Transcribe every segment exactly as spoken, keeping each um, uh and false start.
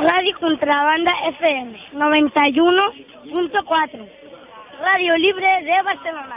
Radio Contrabanda F M noventa y uno punto cuatro, Radio Libre de Barcelona.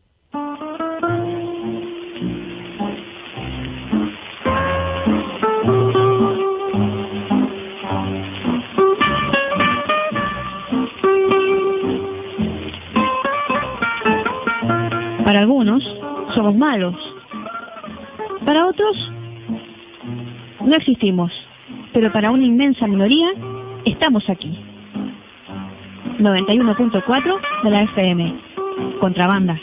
Para algunos somos malos, para otros no existimos, pero para una inmensa minoría estamos aquí. noventa y uno punto cuatro de la F M, Contrabanda.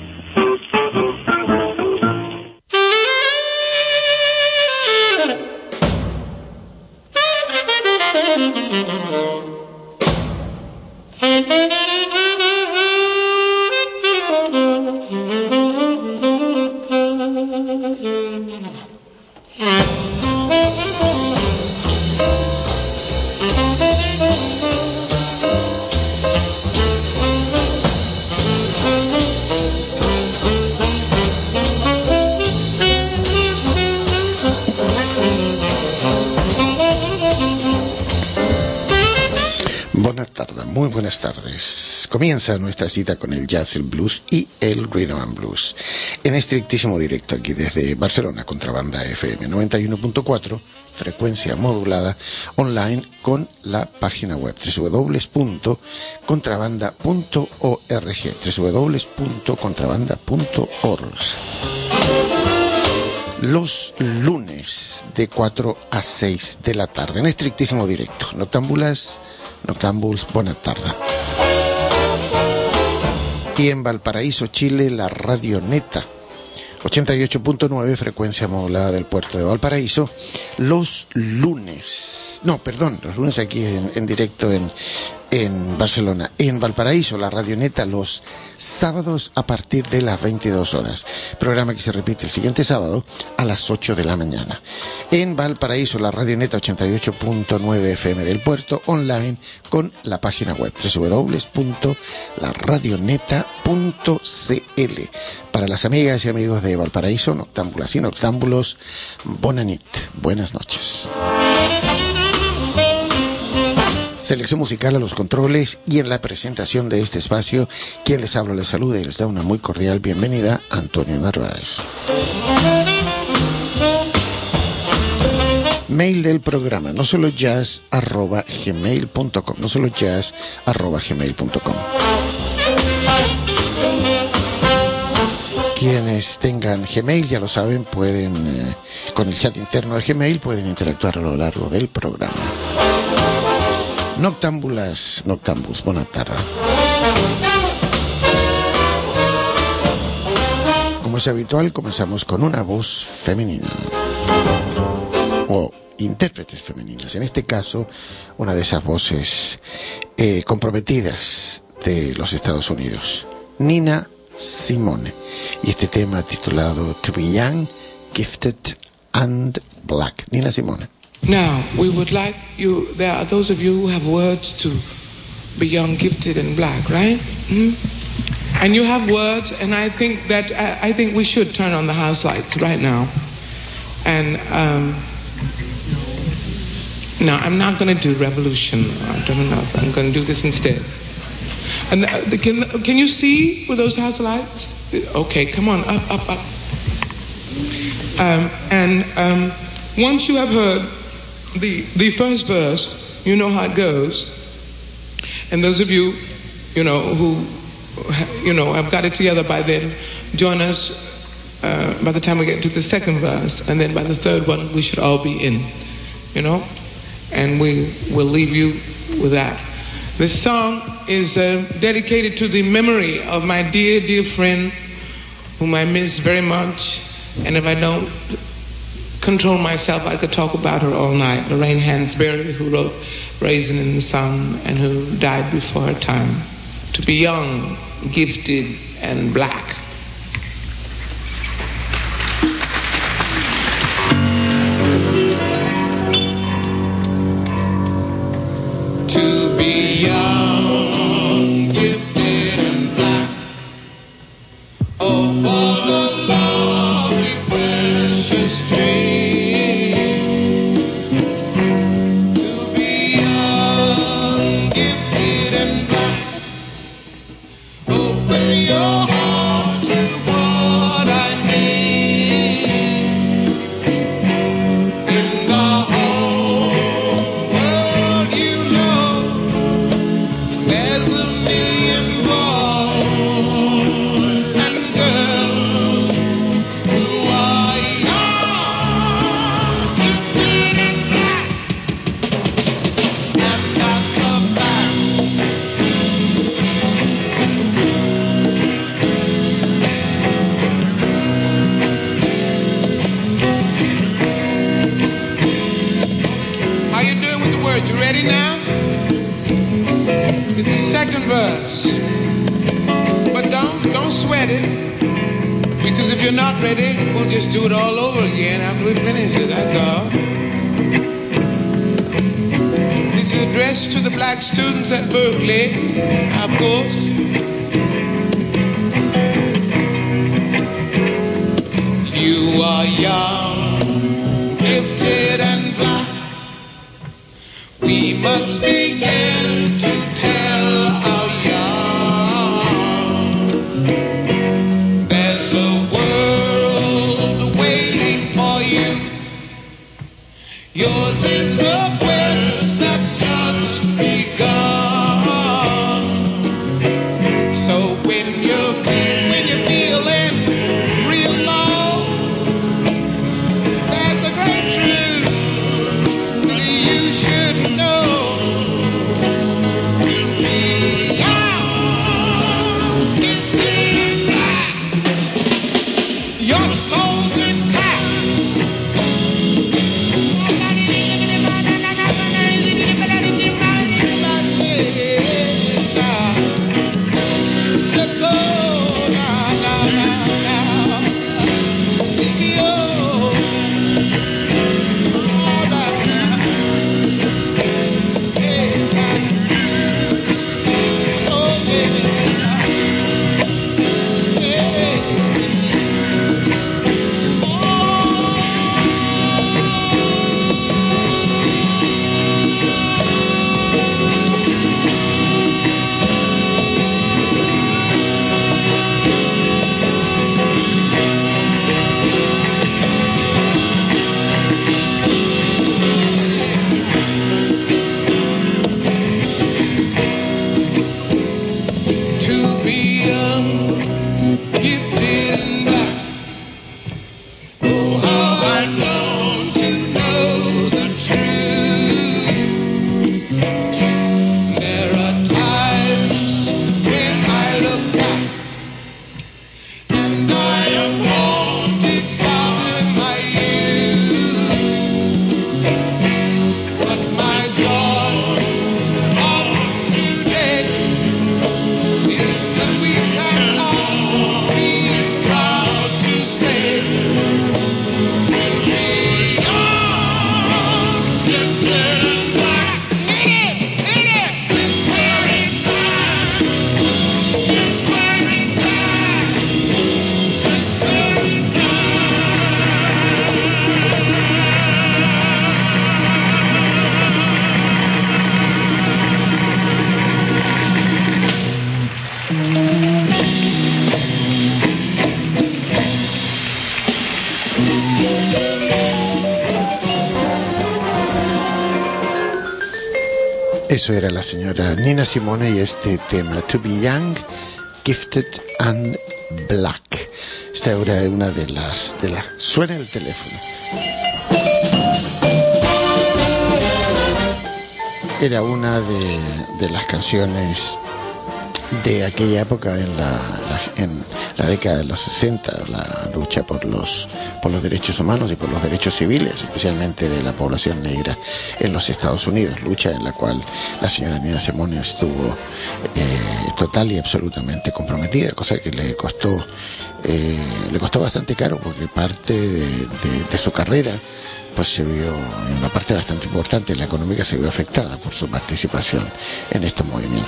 Muy buenas tardes. Comienza nuestra cita con el jazz, el blues y el rhythm and blues. En estrictísimo directo aquí desde Barcelona, Contrabanda F M noventa y uno punto cuatro, frecuencia modulada, online con la página web doble u doble u doble u punto contrabanda punto org, doble u doble u doble u punto contrabanda punto org. Los lunes de cuatro a seis de la tarde, en estrictísimo directo. Noctámbulas, noctámbuls, buena tarde. Y en Valparaíso, Chile, la Radio Neta, ochenta y ocho punto nueve, frecuencia modulada del puerto de Valparaíso, los lunes, no, perdón, los lunes aquí en, en directo en, en Barcelona. En Valparaíso, la Radio Neta, los sábados a partir de las veintidós horas. Programa que se repite el siguiente sábado a las ocho de la mañana. En Valparaíso, la Radio Neta, ochenta y ocho punto nueve F M del puerto, online con la página web doble u doble u doble u punto la radio neta punto c l. Para las amigas y amigos de Valparaíso, noctámbulas y noctámbulos, bona nit, buenas noches. Selección musical a los controles y en la presentación de este espacio, quien les habla, les saluda y les da una muy cordial bienvenida, Antonio Narváez. Mail del programa, no solo jazz arroba gmail punto com, no solo jazz arroba gmail punto com. Quienes tengan Gmail, ya lo saben, pueden, eh, con el chat interno de Gmail, pueden interactuar a lo largo del programa. Noctámbulas, noctámbuls, buena tarde. Como es habitual, comenzamos con una voz femenina. O intérpretes femeninas. En este caso, una de esas voces eh, comprometidas de los Estados Unidos. Nina Simone. Y este tema titulado To Be Young, Gifted and Black. Nina Simone. Now, we would like you, there are those of you who have words to be young, gifted, and black, right? Mm-hmm. And you have words, and I think that, I, I think we should turn on the house lights right now. And, um, no, I'm not going to do revolution. I don't know. I'm going to do this instead. And uh, can, can you see with those house lights? Okay, come on, up, up, up. Um, and um, once you have heard The the first verse, you know how it goes. And those of you, you know, who, you know, have got it together by then, join us uh, by the time we get to the second verse. And then by the third one, we should all be in, you know. And we will leave you with that. This song is uh, dedicated to the memory of my dear, dear friend, whom I miss very much. And if I don't control myself, I could talk about her all night. Lorraine Hansberry, who wrote Raisin in the Sun and who died before her time. To be young, gifted, and black. To be young, gifted, and black. Oh, for the lovely, precious dream. To be It's the second verse. But don't, don't sweat it. Because if you're not ready, we'll just do it all over again after we finish it, that's all. This is addressed to the black students at Berkeley, of course. You are young, gifted and black. We must begin to tell our young there's a world waiting for you. Yours is the quest that's just begun. So when you feel, when you're feeling real low, there's a great truth that you should know. Be young, gifted, black. Your soul's intact. Let's go now, now, now, now. It's yours. All right now. Hey, oh, baby. Hey. To be young, gifted and black. Oh, how I long to know the truth. There are times when I look back and I am haunted by my youth. But my God, of today is that we can all be proud to say, we are gifted and black. Hit it, hit it. This very time, this very time, this very Eso era la señora Nina Simone y este tema, To Be Young, Gifted and Black. Esta era una de las... de las suena el teléfono. Era una de, de las canciones de aquella época en la, la, en la década de los sesenta, la lucha por los, por los derechos humanos y por los derechos civiles, especialmente de la población negra en los Estados Unidos, lucha en la cual la señora Nina Simone estuvo eh, total y absolutamente comprometida, cosa que le costó eh, le costó bastante caro, porque parte de, de, de su carrera pues se vio, en una parte bastante importante, la económica, se vio afectada por su participación en estos movimientos.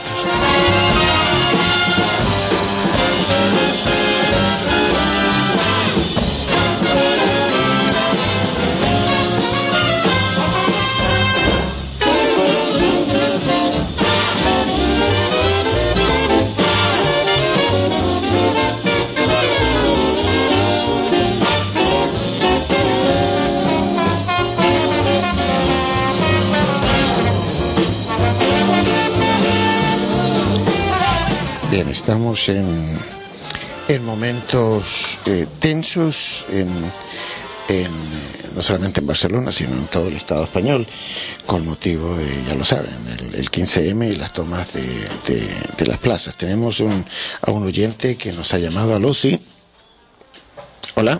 Bien, estamos en, en momentos eh, tensos en, en, no solamente en Barcelona, sino en todo el Estado español, con motivo de, ya lo saben, el, el quince eme y las tomas de, de, de las plazas. Tenemos un, a un oyente que nos ha llamado. Aló, sí. Hola.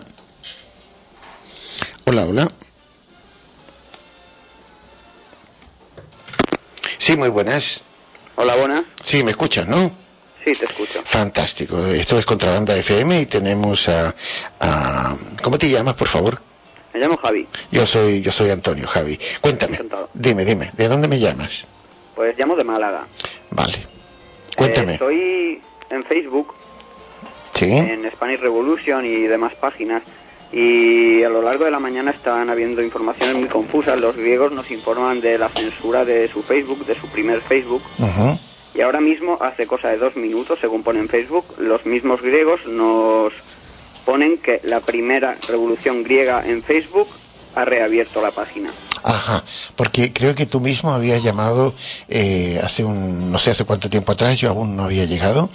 Hola, hola. Sí, muy buenas. Hola, buenas. Sí, me escuchas, ¿no? Sí, te escucho. Fantástico. Esto es Contrabanda F M y tenemos a, a... ¿Cómo te llamas, por favor? Me llamo Javi. Yo soy yo soy Antonio, Javi. Cuéntame. Encantado. Dime, dime. ¿De dónde me llamas? Pues llamo de Málaga. Vale. Cuéntame. Eh, estoy en Facebook, ¿Sí? en Spanish Revolution y demás páginas, y a lo largo de la mañana están habiendo informaciones muy confusas. Los griegos nos informan de la censura de su Facebook, de su primer Facebook, Uh-huh. y ahora mismo, hace cosa de dos minutos, según pone en Facebook, los mismos griegos nos ponen que la primera revolución griega en Facebook ha reabierto la página. Ajá, porque creo que tú mismo habías llamado eh, hace un, no sé hace cuánto tiempo atrás, yo aún no había llegado,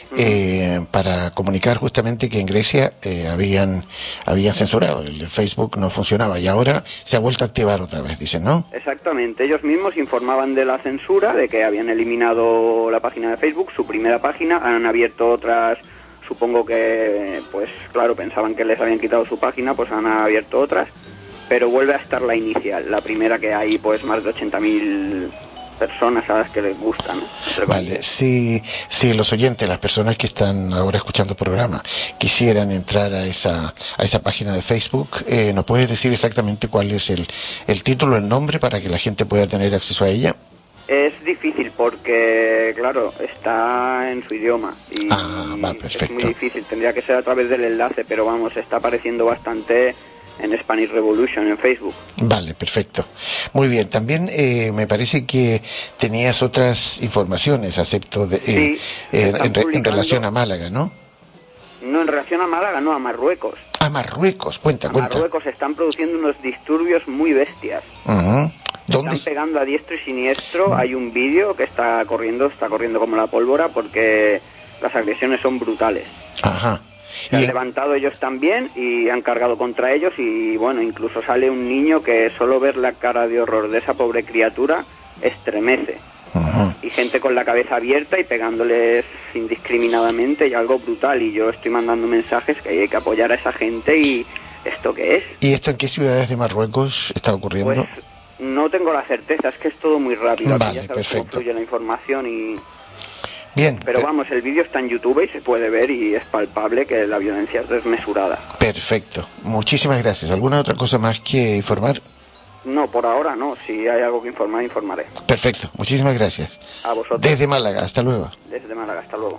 eh, para comunicar justamente que en Grecia eh, habían habían censurado, el Facebook no funcionaba y ahora se ha vuelto a activar otra vez, dicen, ¿no? Exactamente, ellos mismos informaban de la censura, de que habían eliminado la página de Facebook, su primera página, han abierto otras, supongo que, pues claro, pensaban que les habían quitado su página, pues han abierto otras, pero vuelve a estar la inicial, la primera, que hay pues más de ochenta mil personas a las que les gustan, ¿no? Vale, si, si los oyentes, las personas que están ahora escuchando el programa, quisieran entrar a esa a esa página de Facebook, eh, ¿nos puedes decir exactamente cuál es el, el título, el nombre, para que la gente pueda tener acceso a ella? Es difícil porque, claro, está en su idioma y Ah, va, perfecto. es muy difícil, tendría que ser a través del enlace, pero vamos, está apareciendo bastante en Spanish Revolution en Facebook. Vale, perfecto. Muy bien, también eh, me parece que tenías otras informaciones, acepto, de, eh, Sí, eh, están en, re- en publicando- relación a Málaga, ¿no? No en relación a Málaga, no, a Marruecos. A Marruecos, cuenta, A cuenta. Marruecos están produciendo unos disturbios muy bestias. Ujú. ¿Dónde? Están pegando a diestro y siniestro. Hay un vídeo que está corriendo, está corriendo como la pólvora, porque las agresiones son brutales. Ajá. Se han Y- levantado ellos también y han cargado contra ellos, y bueno, incluso sale un niño que solo ver la cara de horror de esa pobre criatura estremece. Ujú. Y gente con la cabeza abierta y pegándoles indiscriminadamente, y algo brutal. Y yo estoy mandando mensajes que hay que apoyar a esa gente. ¿Y esto qué es? ¿Y esto en qué ciudades de Marruecos está ocurriendo? Pues no tengo la certeza, es que es todo muy rápido. Aquí Vale, ya sabes cómo perfecto. fluye la información y... Bien, Pero per- vamos, el vídeo está en YouTube y se puede ver, y es palpable que la violencia es desmesurada. perfecto. Muchísimas gracias. ¿Alguna otra cosa más que informar? No, por ahora no. Si hay algo que informar, informaré. Perfecto, muchísimas gracias. A vosotros. Desde Málaga, hasta luego. Desde Málaga, hasta luego.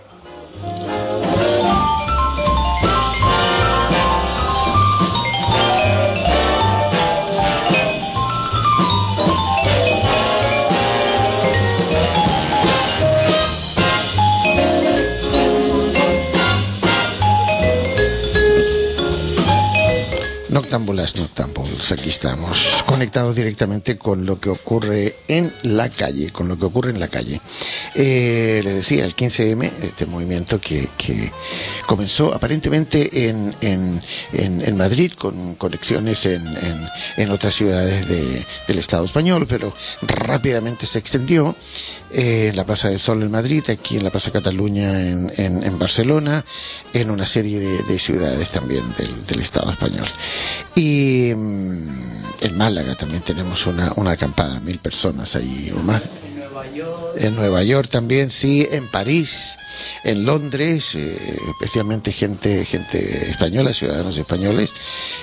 Noctámbulas, noctámbulos, aquí estamos, conectados directamente con lo que ocurre en la calle, con lo que ocurre en la calle. Eh, le decía, el quince eme, este movimiento que, que comenzó aparentemente en, en, en, en Madrid, con conexiones en, en, en otras ciudades de, del Estado español, pero rápidamente se extendió eh, en la Plaza del Sol en Madrid, aquí en la Plaza Cataluña en, en, en Barcelona, en una serie de, de ciudades también del, del Estado español. Y mmm, en Málaga también tenemos una, una acampada, mil personas ahí o más. En Nueva York. En Nueva York también, sí, en París, en Londres, eh, especialmente gente, gente española, ciudadanos españoles,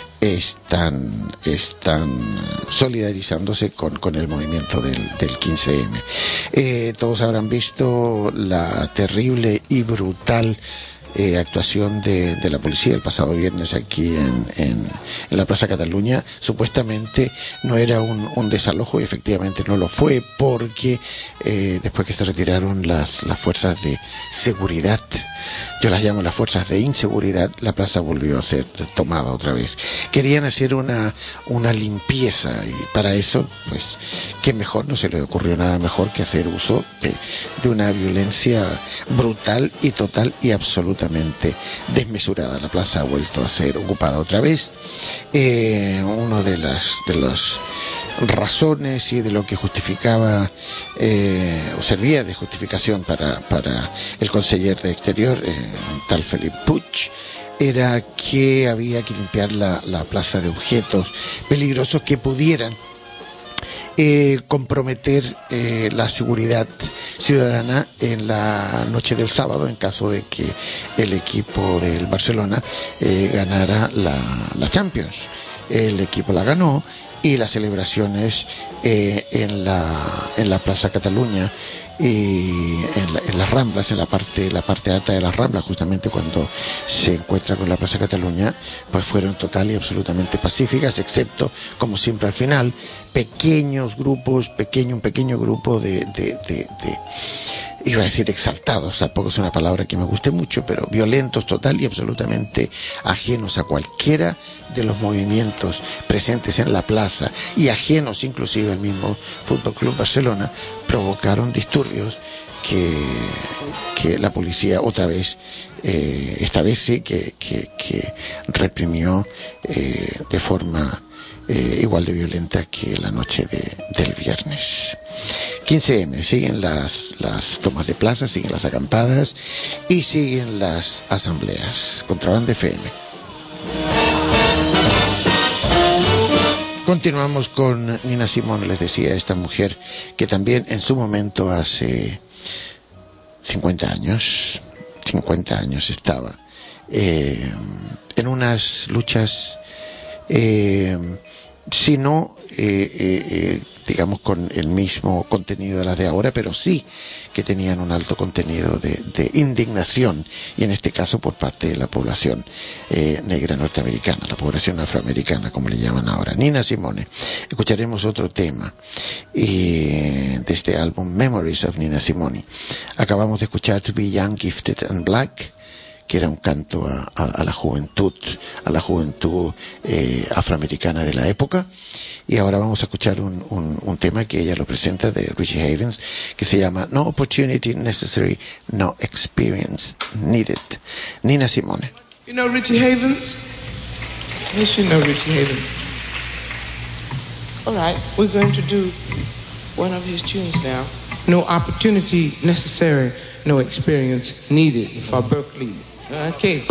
están, están solidarizándose con, con el movimiento del, del quince eme. Eh, todos habrán visto la terrible y brutal Eh, actuación de, de la policía el pasado viernes aquí en, en, en la Plaza Cataluña. Supuestamente no era un, un desalojo, y efectivamente no lo fue, porque eh, después que se retiraron las, las fuerzas de seguridad, yo las llamo las fuerzas de inseguridad, la plaza volvió a ser tomada otra vez. Querían hacer una, una limpieza, y para eso, pues, qué mejor, no se le ocurrió nada mejor que hacer uso de, de una violencia brutal y total y absolutamente desmesurada. La plaza ha vuelto a ser ocupada otra vez. Eh, uno de las de las razones y de lo que justificaba eh, o servía de justificación para, para el conseller de Exterior, eh, tal Felip Puig, era que había que limpiar la, la plaza de objetos peligrosos que pudieran Eh, comprometer eh, la seguridad ciudadana en la noche del sábado en caso de que el equipo del Barcelona eh, ganara la, la Champions. El equipo la ganó y las celebraciones eh, en la en la Plaza Cataluña y en, la, en las Ramblas, en la parte la parte alta de las Ramblas, justamente cuando se encuentra con la Plaza Cataluña, pues fueron total y absolutamente pacíficas, excepto, como siempre al final, pequeños grupos, pequeño un pequeño grupo de, de, de, de iba a decir exaltados, tampoco es una palabra que me guste mucho, pero violentos total y absolutamente ajenos a cualquiera de los movimientos presentes en la plaza y ajenos inclusive al mismo Fútbol Club Barcelona, provocaron disturbios que, que la policía otra vez, eh, esta vez sí que, que, que reprimió eh, de forma Eh, igual de violenta que la noche de, del viernes. quince eme, siguen las, las tomas de plaza, siguen las acampadas y siguen las asambleas. Contrabanda F M. Continuamos con Nina Simone, les decía, esta mujer que también en su momento hace cincuenta años, cincuenta años estaba eh, en unas luchas eh, sino eh, eh, eh, digamos con el mismo contenido de las de ahora, pero sí que tenían un alto contenido de, de indignación, y en este caso por parte de la población eh, negra norteamericana, la población afroamericana, como le llaman ahora. Nina Simone. Escucharemos otro tema eh, de este álbum Memories of Nina Simone. Acabamos de escuchar To Be Young, Gifted and Black, que era un canto a, a, a la juventud, a la juventud eh, afroamericana de la época. Y ahora vamos a escuchar un, un, un tema que ella lo presenta, de Richie Havens, que se llama No Opportunity Necessary, No Experience Needed. Nina Simone. You know Richie Havens? Yes, you know Richie Havens. All right, we're going to do one of his tunes now. No opportunity necessary, no experience needed for Berkeley. Okay.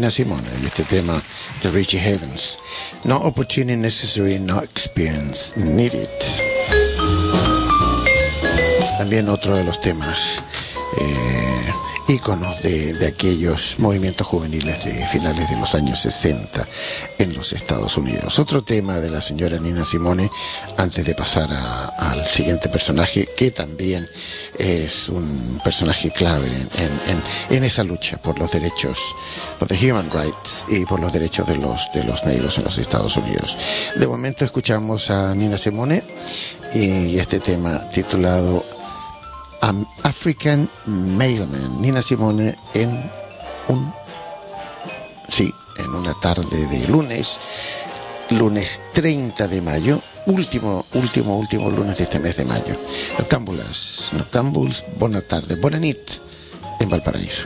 Nina Simone y este tema de Richie Havens. No opportunity necessary, no experience needed. También otro de los temas eh, íconos de, de aquellos movimientos juveniles de finales de los años sesenta en los Estados Unidos. Otro tema de la señora Nina Simone, antes de pasar a, al siguiente personaje, que también es un personaje clave en, en, en esa lucha por los derechos, por the human rights y por los derechos de los, de los negros en los Estados Unidos. De momento escuchamos a Nina Simone y este tema titulado African Mailman. Nina Simone en un sí, en una tarde de lunes, lunes treinta de mayo, último, último, último lunes de este mes de mayo. Noctámbulas, noctámbuls, buena tarde, buena nit en Valparaíso.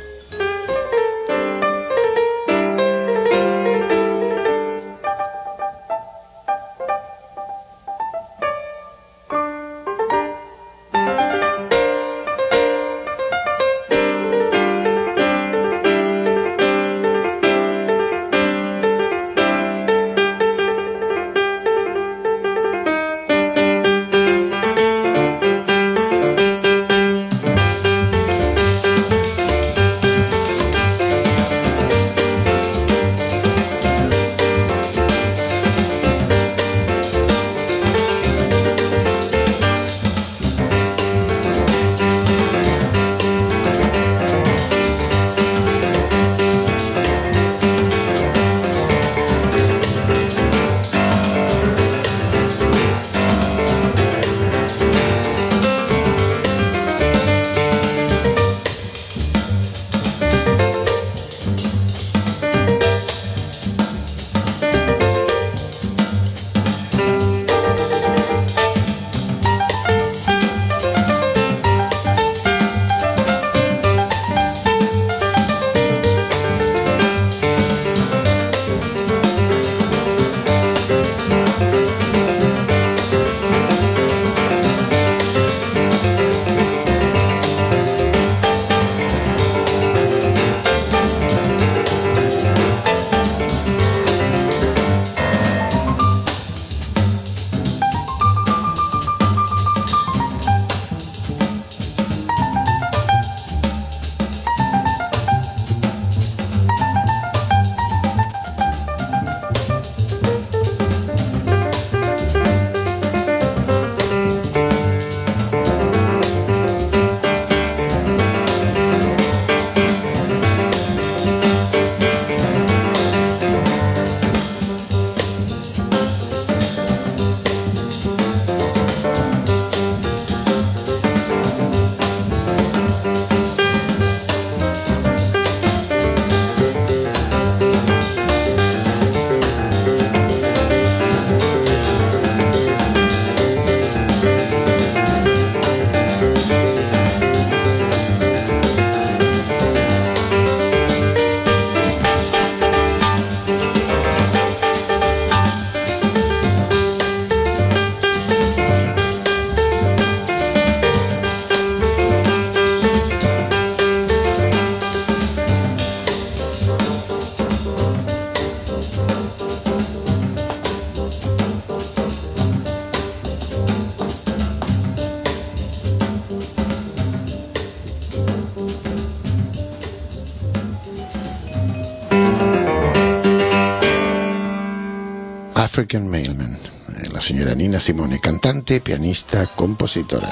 African Mailman, la señora Nina Simone, cantante, pianista, compositora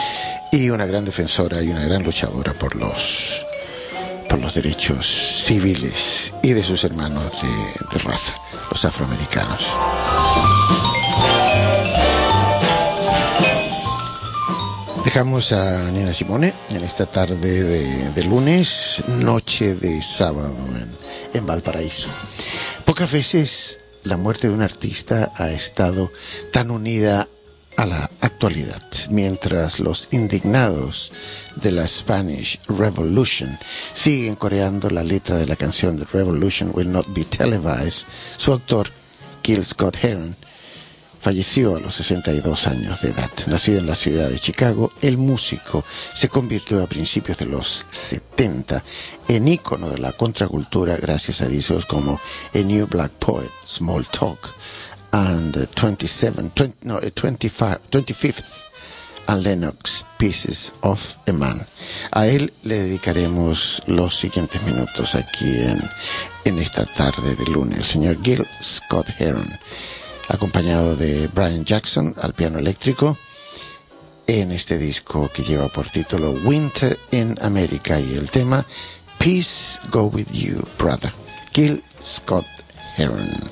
y una gran defensora y una gran luchadora por los por los derechos civiles y de sus hermanos de, de raza, los afroamericanos. Dejamos a Nina Simone en esta tarde de, de lunes, noche de sábado en, en Valparaíso. Pocas veces la muerte de un artista ha estado tan unida a la actualidad, mientras los indignados de la Spanish Revolution siguen coreando la letra de la canción The Revolution Will Not Be Televised. Su autor, Gil Scott-Heron, falleció a los sesenta y dos años de edad. Nacido en la ciudad de Chicago, el músico se convirtió a principios de los setenta en ícono de la contracultura gracias a discos como A New Black Poet, Small Talk, and twenty-seven, twenty, no, twenty-five, twenty-fifth and Lennox, Pieces of a Man. A él le dedicaremos los siguientes minutos aquí en, en esta tarde de lunes. El señor Gil Scott Heron, acompañado de Brian Jackson al piano eléctrico, en este disco que lleva por título Winter in America, y el tema Peace Go With You, Brother. Gil Scott Heron.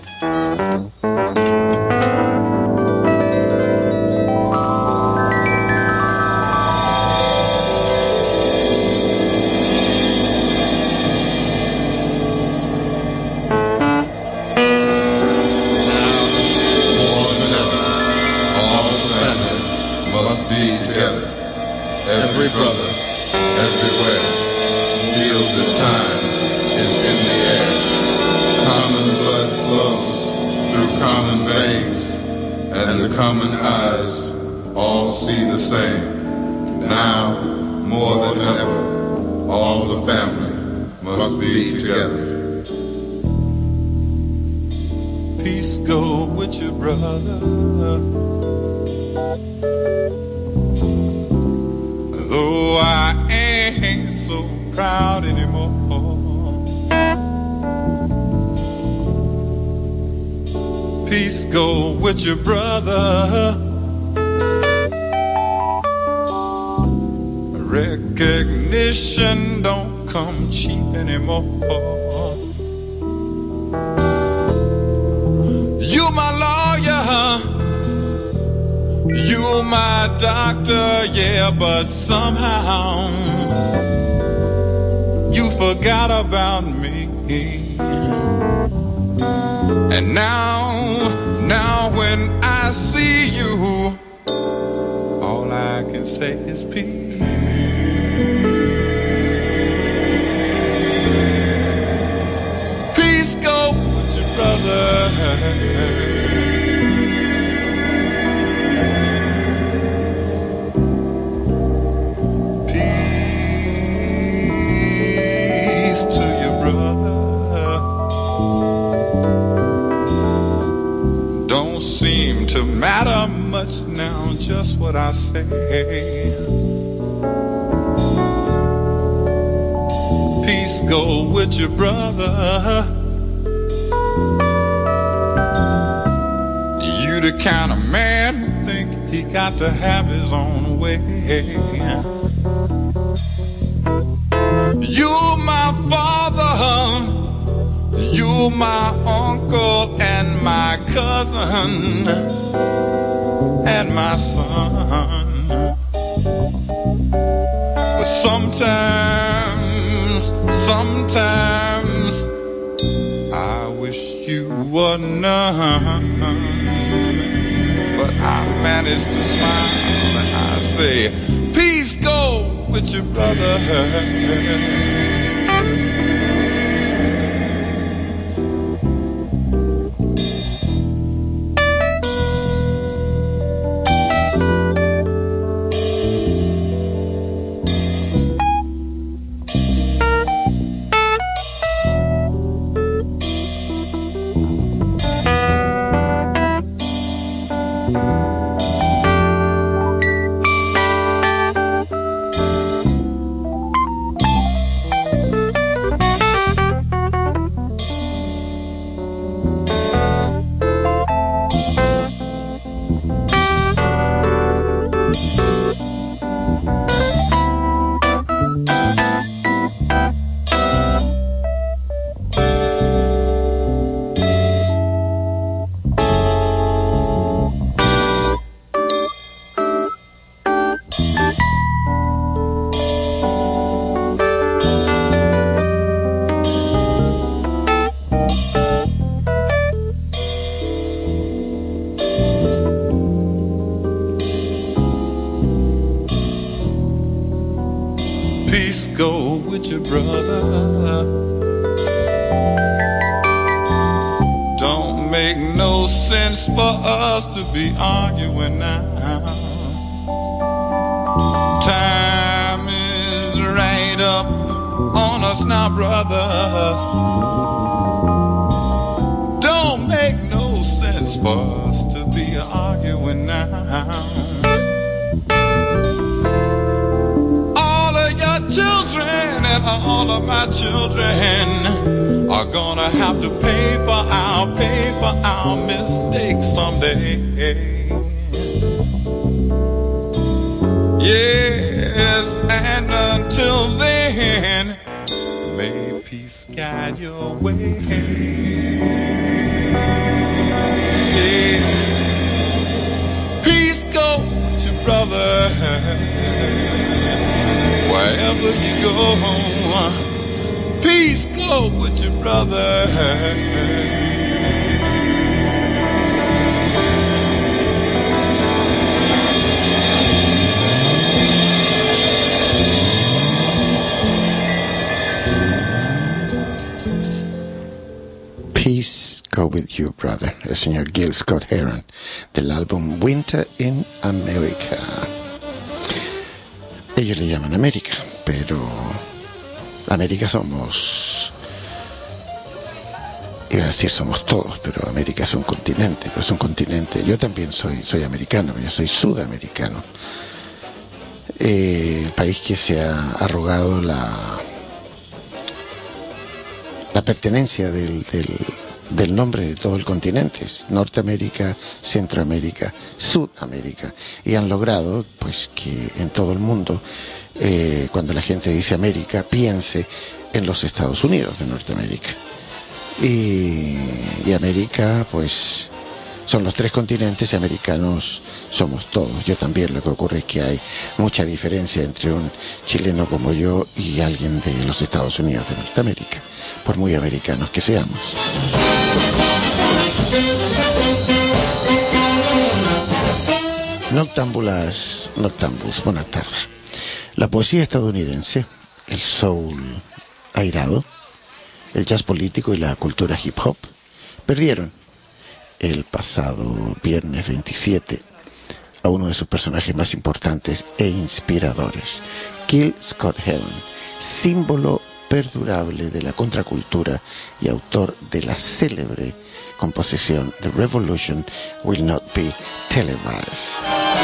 Every brother, everywhere, feels the time is in the air. Common blood flows through common veins, and the common eyes all see the same. Now, more than ever, all the family must be together. Peace go with your brother. Though I ain't so proud anymore, peace go with your brother. Recognition don't come cheap anymore. You my lawyer, you my doctor, yeah, but somehow you forgot about me. And now, now when I see you, all I can say is peace. Peace go with your brother. To your brother, don't seem to matter much now, just what I say. Peace go with your brother. You the kind of man who think he got to have his own way. You my father, you my uncle and my cousin and my son. But sometimes, sometimes I wish you were none. But I manage to smile and I say, peace go with your brother. Your brother, don't make no no sense for us to be arguing now. Time is right up on us now, brothers. Don't make no sense for us to be arguing now. All of your children and all of my children are gonna have to pay for our, pay for our mistakes someday. Yes, and until then, may peace guide your way. Yeah. Peace go to brother, wherever you go. Peace go with your brother. Peace Go With You, Brother, el señor Gil Scott-Heron, del álbum Winter in America. Ellos le llaman América, pero América somos, iba a decir somos todos, pero América es un continente, pero es un continente, yo también soy, soy americano, yo soy sudamericano, eh, el país que se ha arrogado la la pertenencia del, del, del nombre de todo el continente, es Norteamérica, Centroamérica, Sudamérica, y han logrado pues que en todo el mundo, eh, cuando la gente dice América, piense en los Estados Unidos de Norteamérica, y, y América pues son los tres continentes, americanos somos todos. Yo también, lo que ocurre es que hay mucha diferencia entre un chileno como yo y alguien de los Estados Unidos de Norteamérica, por muy americanos que seamos. Noctámbulas, noctámbulos, buenas tardes. La poesía estadounidense, el soul airado, el jazz político y la cultura hip hop perdieron el pasado viernes veintisiete a uno de sus personajes más importantes e inspiradores, Gil Scott-Heron, símbolo perdurable de la contracultura y autor de la célebre composición The Revolution Will Not Be Televised.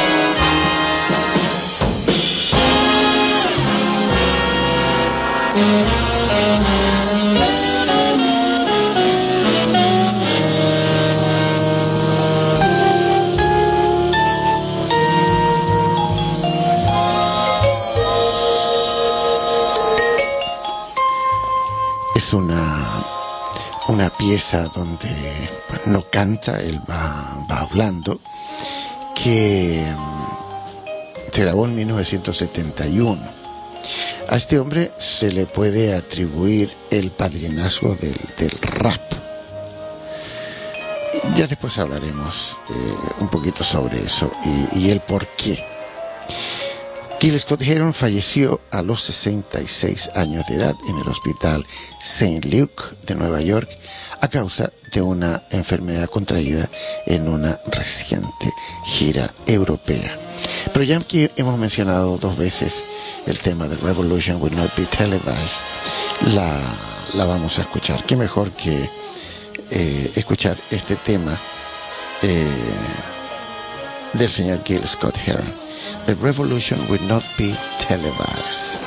Es una, una pieza donde pues, no canta, él va, va hablando, que se grabó en mil novecientos setenta y uno. A este hombre se le puede atribuir el padrinazgo del, del rap. Ya después hablaremos eh, un poquito sobre eso y, y el por qué. Gil Scott-Heron falleció a los sesenta y seis años de edad en el hospital Saint Luke de Nueva York a causa de una enfermedad contraída en una reciente gira europea. Pero ya que hemos mencionado dos veces el tema de Revolution Will Not Be Televised, la, la vamos a escuchar. Qué mejor que eh, escuchar este tema eh, del señor Gil Scott-Heron. The revolution will not be televised.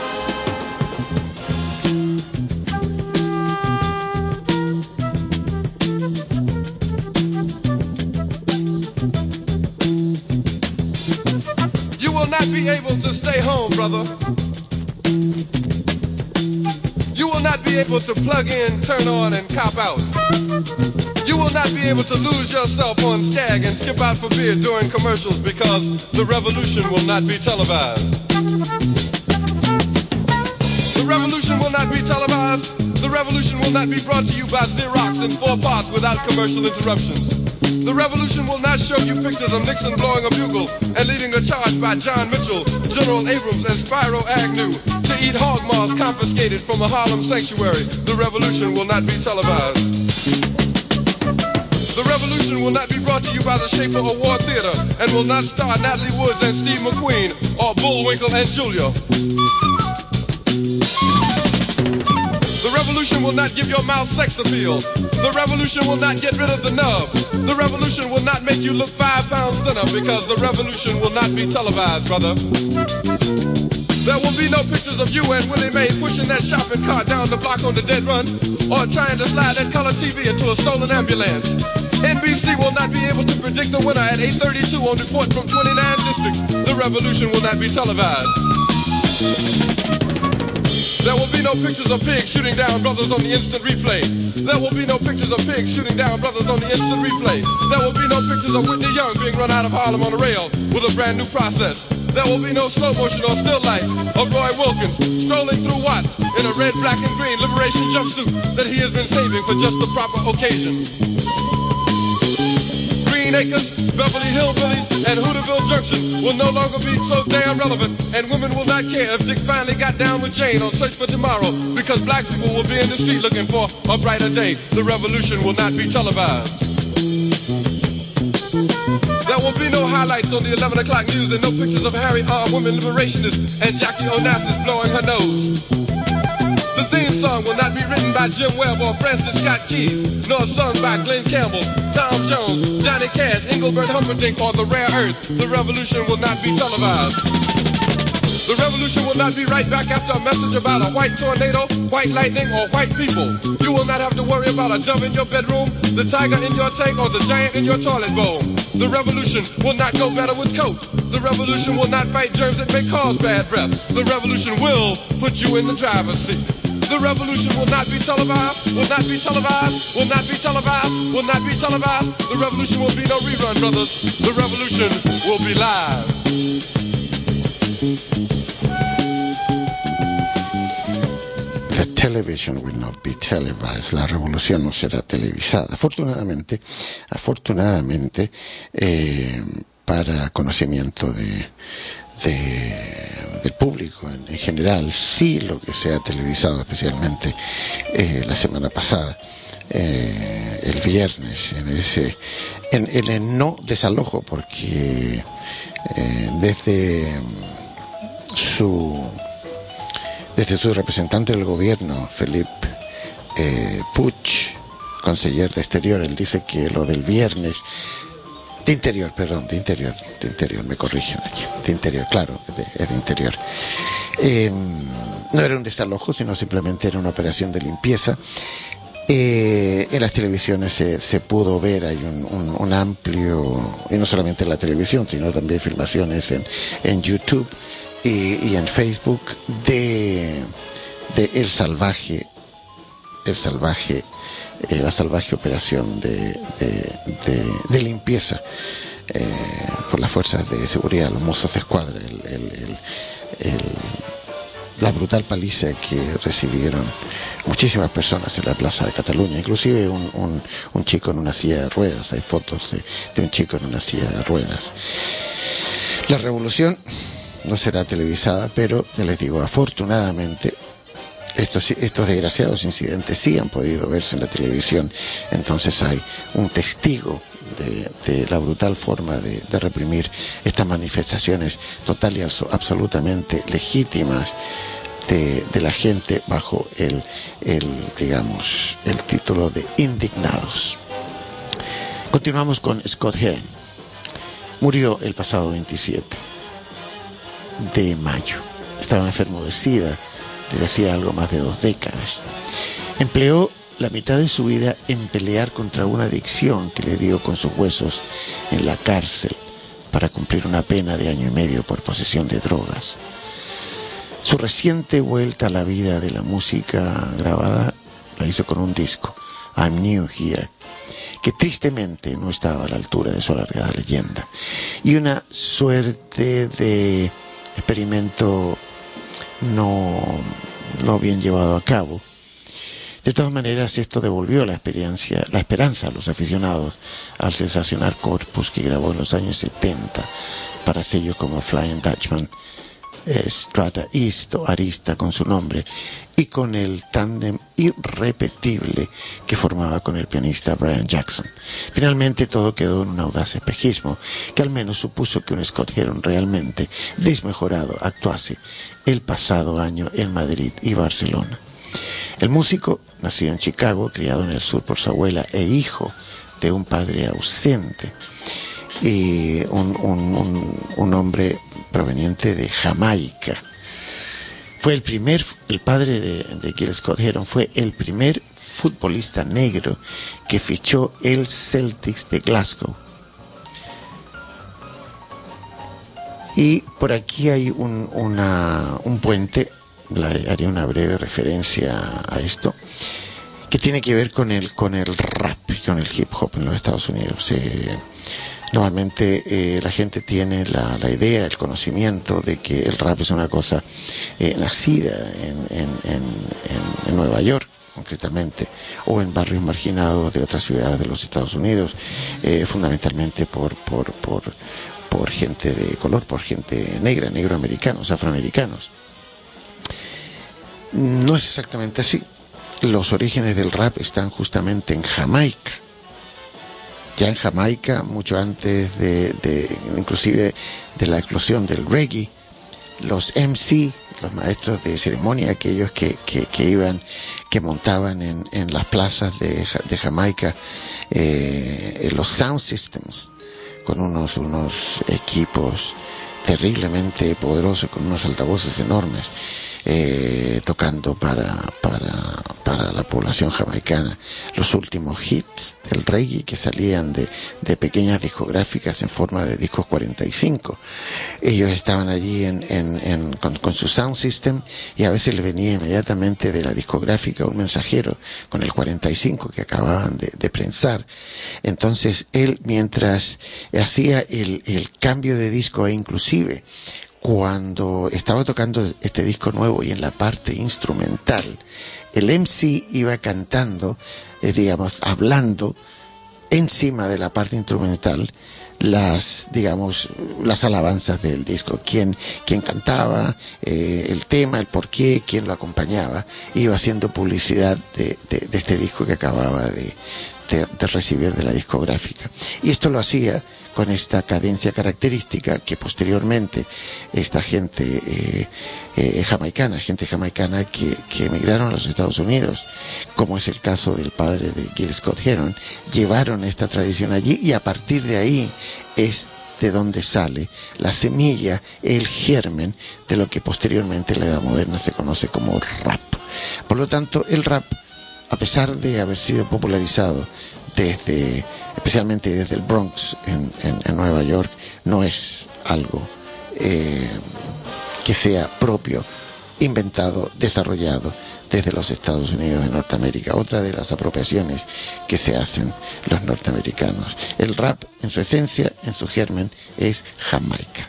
You will not be able to stay home, brother. You will not be able to plug in, turn on, and cop out. You will not be able to lose yourself on Skag and skip out for beer during commercials because the revolution will not be televised. The revolution will not be televised. The revolution will not be brought to you by Xerox in four parts without commercial interruptions. The revolution will not show you pictures of Nixon blowing a bugle and leading a charge by John Mitchell, General Abrams, and Spyro Agnew to eat hog maws confiscated from a Harlem sanctuary. The revolution will not be televised. The revolution will not be brought to you by the Schaefer Award Theater and will not star Natalie Woods and Steve McQueen or Bullwinkle and Julia. The revolution will not give your mouth sex appeal. The revolution will not get rid of the nubs. The revolution will not make you look five pounds thinner because the revolution will not be televised, brother. There will be no pictures of you and Willie Mae pushing that shopping cart down the block on the dead run or trying to slide that color T V into a stolen ambulance. N B C will not be able to predict the winner at eight thirty-two on Report from twenty-nine districts. The revolution will not be televised. There will be no pictures of pigs shooting down brothers on the instant replay. There will be no pictures of pigs shooting down brothers on the instant replay. There will be no pictures of Whitney Young being run out of Harlem on a rail with a brand new process. There will be no slow motion or still lights of Roy Wilkins strolling through Watts in a red, black, and green liberation jumpsuit that he has been saving for just the proper occasion. Green Acres, Beverly Hillbillies, and Hooterville Junction will no longer be so damn relevant, and women will not care if Dick finally got down with Jane on Search for Tomorrow, because black people will be in the street looking for a brighter day. The revolution will not be televised. There will be no highlights on the eleven o'clock news and no pictures of Harry armed women liberationists and Jackie Onassis blowing her nose. The theme song will not be written by Jim Webb or Francis Scott Keys, nor sung by Glenn Campbell, Tom Jones, Johnny Cash, Engelbert Humperdinck, or The Rare Earth. The revolution will not be televised. The revolution will not be right back after a message about a white tornado, white lightning, or white people. You will not have to worry about a dove in your bedroom, the tiger in your tank, or the giant in your toilet bowl. The revolution will not go better with Coke. The revolution will not fight germs that may cause bad breath. The revolution will put you in the driver's seat. The revolution will not be televised, will not be televised, will not be televised, will not be televised. The revolution will be no rerun, brothers. The revolution will be live. The television will not be televised. La revolución no será televisada. Afortunadamente, afortunadamente, eh, para conocimiento de, de, del público en, en general, sí lo que se ha televisado, especialmente eh, la semana pasada, eh, el viernes, en ese, en, en el no desalojo, porque eh, desde su Desde su representante del gobierno, Philippe eh, Puig, conseller de Exterior, él dice que lo del viernes, de Interior, perdón, de Interior, de Interior, me corrigen aquí, de Interior, claro, es de, es de Interior. Eh, no era un desalojo, sino simplemente era una operación de limpieza. Eh, en las televisiones se, se pudo ver, hay un, un, un amplio, y no solamente en la televisión, sino también filmaciones en, en YouTube, Y, y en Facebook de, de el salvaje el salvaje eh, la salvaje operación de, de, de, de limpieza eh, por las fuerzas de seguridad, los mozos de escuadra, el, el, el, el, la brutal paliza que recibieron muchísimas personas en la Plaza de Cataluña, inclusive un, un, un chico en una silla de ruedas. Hay fotos de, de un chico en una silla de ruedas. La revolución no será televisada, pero ya les digo, afortunadamente estos, estos desgraciados incidentes sí han podido verse en la televisión. Entonces hay un testigo de, de la brutal forma de, de reprimir estas manifestaciones total y absolutamente legítimas de, de la gente bajo el, el, digamos, el título de indignados. Continuamos con Scott Heron. Murió el pasado veintisiete de mayo. Estaba enfermo de SIDA desde hacía algo más de dos décadas. Empleó la mitad de su vida en pelear contra una adicción que le dio con sus huesos en la cárcel para cumplir una pena de año y medio por posesión de drogas. Su reciente vuelta a la vida de la música grabada la hizo con un disco, I'm New Here, que tristemente no estaba a la altura de su alargada leyenda, y una suerte de experimento no, no bien llevado a cabo. De todas maneras, esto devolvió la experiencia, la esperanza a los aficionados al sensacional corpus que grabó en los años setenta para sellos como Flying Dutchman eh, Strata East o Arista con su nombre, y con el tándem irrepetible que formaba con el pianista Brian Jackson. Finalmente todo quedó en un audaz espejismo que al menos supuso que un Scott Heron realmente desmejorado actuase el pasado año en Madrid y Barcelona. El músico, nacido en Chicago, criado en el sur por su abuela e hijo de un padre ausente, y un, un, un, un hombre proveniente de Jamaica, fue el primer, el padre de, de Gil Scott Heron fue el primer futbolista negro que fichó el Celtics de Glasgow. Y por aquí hay un, una, un puente, haré una breve referencia a esto, que tiene que ver con el, con el rap y con el hip hop en los Estados Unidos. Eh, Normalmente eh, la gente tiene la, la idea, el conocimiento de que el rap es una cosa eh, nacida en, en, en, en Nueva York, concretamente, o en barrios marginados de otras ciudades de los Estados Unidos, eh, fundamentalmente por, por, por, por gente de color, por gente negra, negroamericanos, afroamericanos. No es exactamente así. Los orígenes del rap están justamente en Jamaica. Ya en Jamaica, mucho antes de, de inclusive de la eclosión del reggae, los M C, los maestros de ceremonia, aquellos que, que, que iban, que montaban en, en las plazas de, de Jamaica, eh, los sound systems, con unos, unos equipos terriblemente poderosos, con unos altavoces enormes, eh, tocando para, para, para la población jamaicana los últimos hits del reggae que salían de, de pequeñas discográficas en forma de discos cuarenta y cinco. Ellos estaban allí en, en, en, con, con su sound system, y a veces le venía inmediatamente de la discográfica un mensajero con el cuarenta y cinco que acababan de, de prensar. Entonces él, mientras hacía el, el cambio de disco, e inclusive cuando estaba tocando este disco nuevo y en la parte instrumental, el M C iba cantando, eh, digamos, hablando encima de la parte instrumental las, digamos, las alabanzas del disco, quién, quién cantaba, eh, el tema, el porqué, quién lo acompañaba, iba haciendo publicidad de, de, de este disco que acababa de, de, de recibir de la discográfica. Y esto lo hacía con esta cadencia característica que posteriormente esta gente eh, eh, jamaicana, gente jamaicana que, que emigraron a los Estados Unidos, como es el caso del padre de Gil Scott Heron, llevaron esta tradición allí, y a partir de ahí es de donde sale la semilla, el germen de lo que posteriormente en la Edad Moderna se conoce como rap. Por lo tanto, el rap, a pesar de haber sido popularizado desde, especialmente desde el Bronx en, en, en Nueva York, no es algo eh, que sea propio, inventado, desarrollado desde los Estados Unidos de Norteamérica. Otra de las apropiaciones que se hacen los norteamericanos. El rap, en su esencia, en su germen, es Jamaica.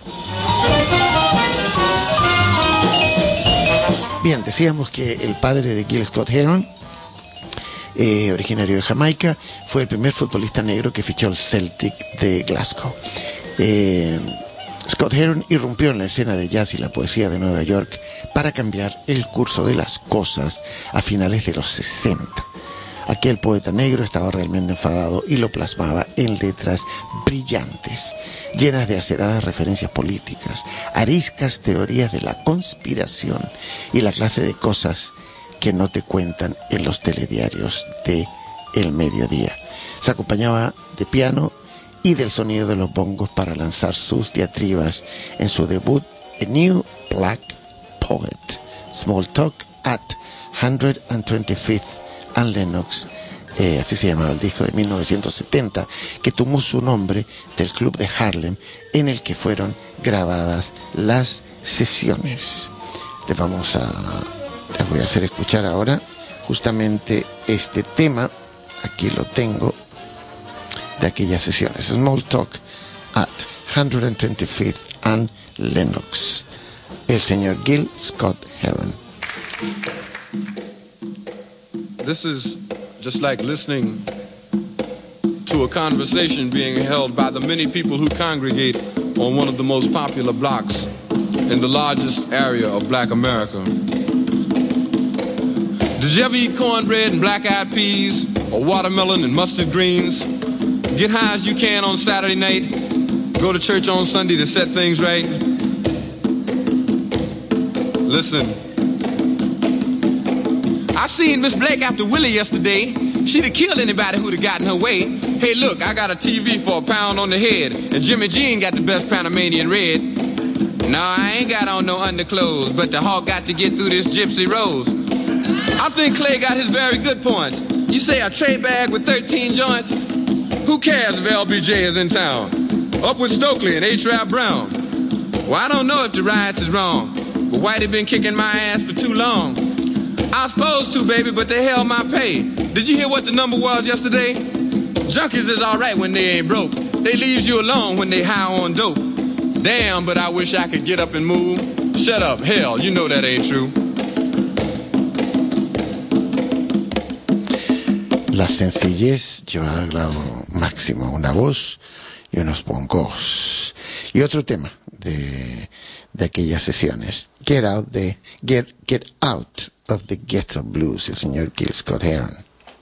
Bien, decíamos que el padre de Gil Scott Heron, Eh, originario de Jamaica, fue el primer futbolista negro que fichó el Celtic de Glasgow. Eh, Scott Heron irrumpió en la escena de jazz y la poesía de Nueva York para cambiar el curso de las cosas a finales de los sesenta. Aquel poeta negro estaba realmente enfadado y lo plasmaba en letras brillantes, llenas de aceradas referencias políticas, ariscas teorías de la conspiración y la clase de cosas que no te cuentan en los telediarios de el mediodía. Se acompañaba de piano y del sonido de los bongos para lanzar sus diatribas en su debut A New Black Poet, Small Talk at one hundred twenty-fifth and Lenox, eh, así se llamaba el disco de mil novecientos setenta, que tomó su nombre del club de Harlem en el que fueron grabadas las sesiones. Les vamos a Les voy a hacer escuchar ahora justamente este tema. Aquí lo tengo, de aquellas sesiones. Small Talk at one hundred twenty-fifth and Lenox. El señor Gil Scott Heron. This is just like listening to a conversation being held by the many people who congregate on one of the most popular blocks in the largest area of black America. Did you ever eat cornbread and black-eyed peas or watermelon and mustard greens? Get high as you can on Saturday night, go to church on Sunday to set things right? Listen, I seen Miss Blake after Willie yesterday. She'd have killed anybody who'd have got in her way. Hey, look, I got a T V for a pound on the head, and Jimmy Jean got the best Panamanian red. No, I ain't got on no underclothes, but the hawk got to get through this gypsy rose. I think Clay got his very good points. You say a tray bag with thirteen joints? Who cares if L B J is in town? Up with Stokely and H-Rap Brown. Well, I don't know if the riots is wrong, but Whitey been kicking my ass for too long. I was supposed to, baby, but they held my pay. Did you hear what the number was yesterday? Junkies is all right when they ain't broke. They leaves you alone when they high on dope. Damn, but I wish I could get up and move. Shut up, hell, you know that ain't true. La sencillez llevada al grado máximo, una voz y unos bongos. Y otro tema de, de aquellas sesiones, Get Out, de, get, get out of the Ghetto Blues, el señor Gil Scott Heron.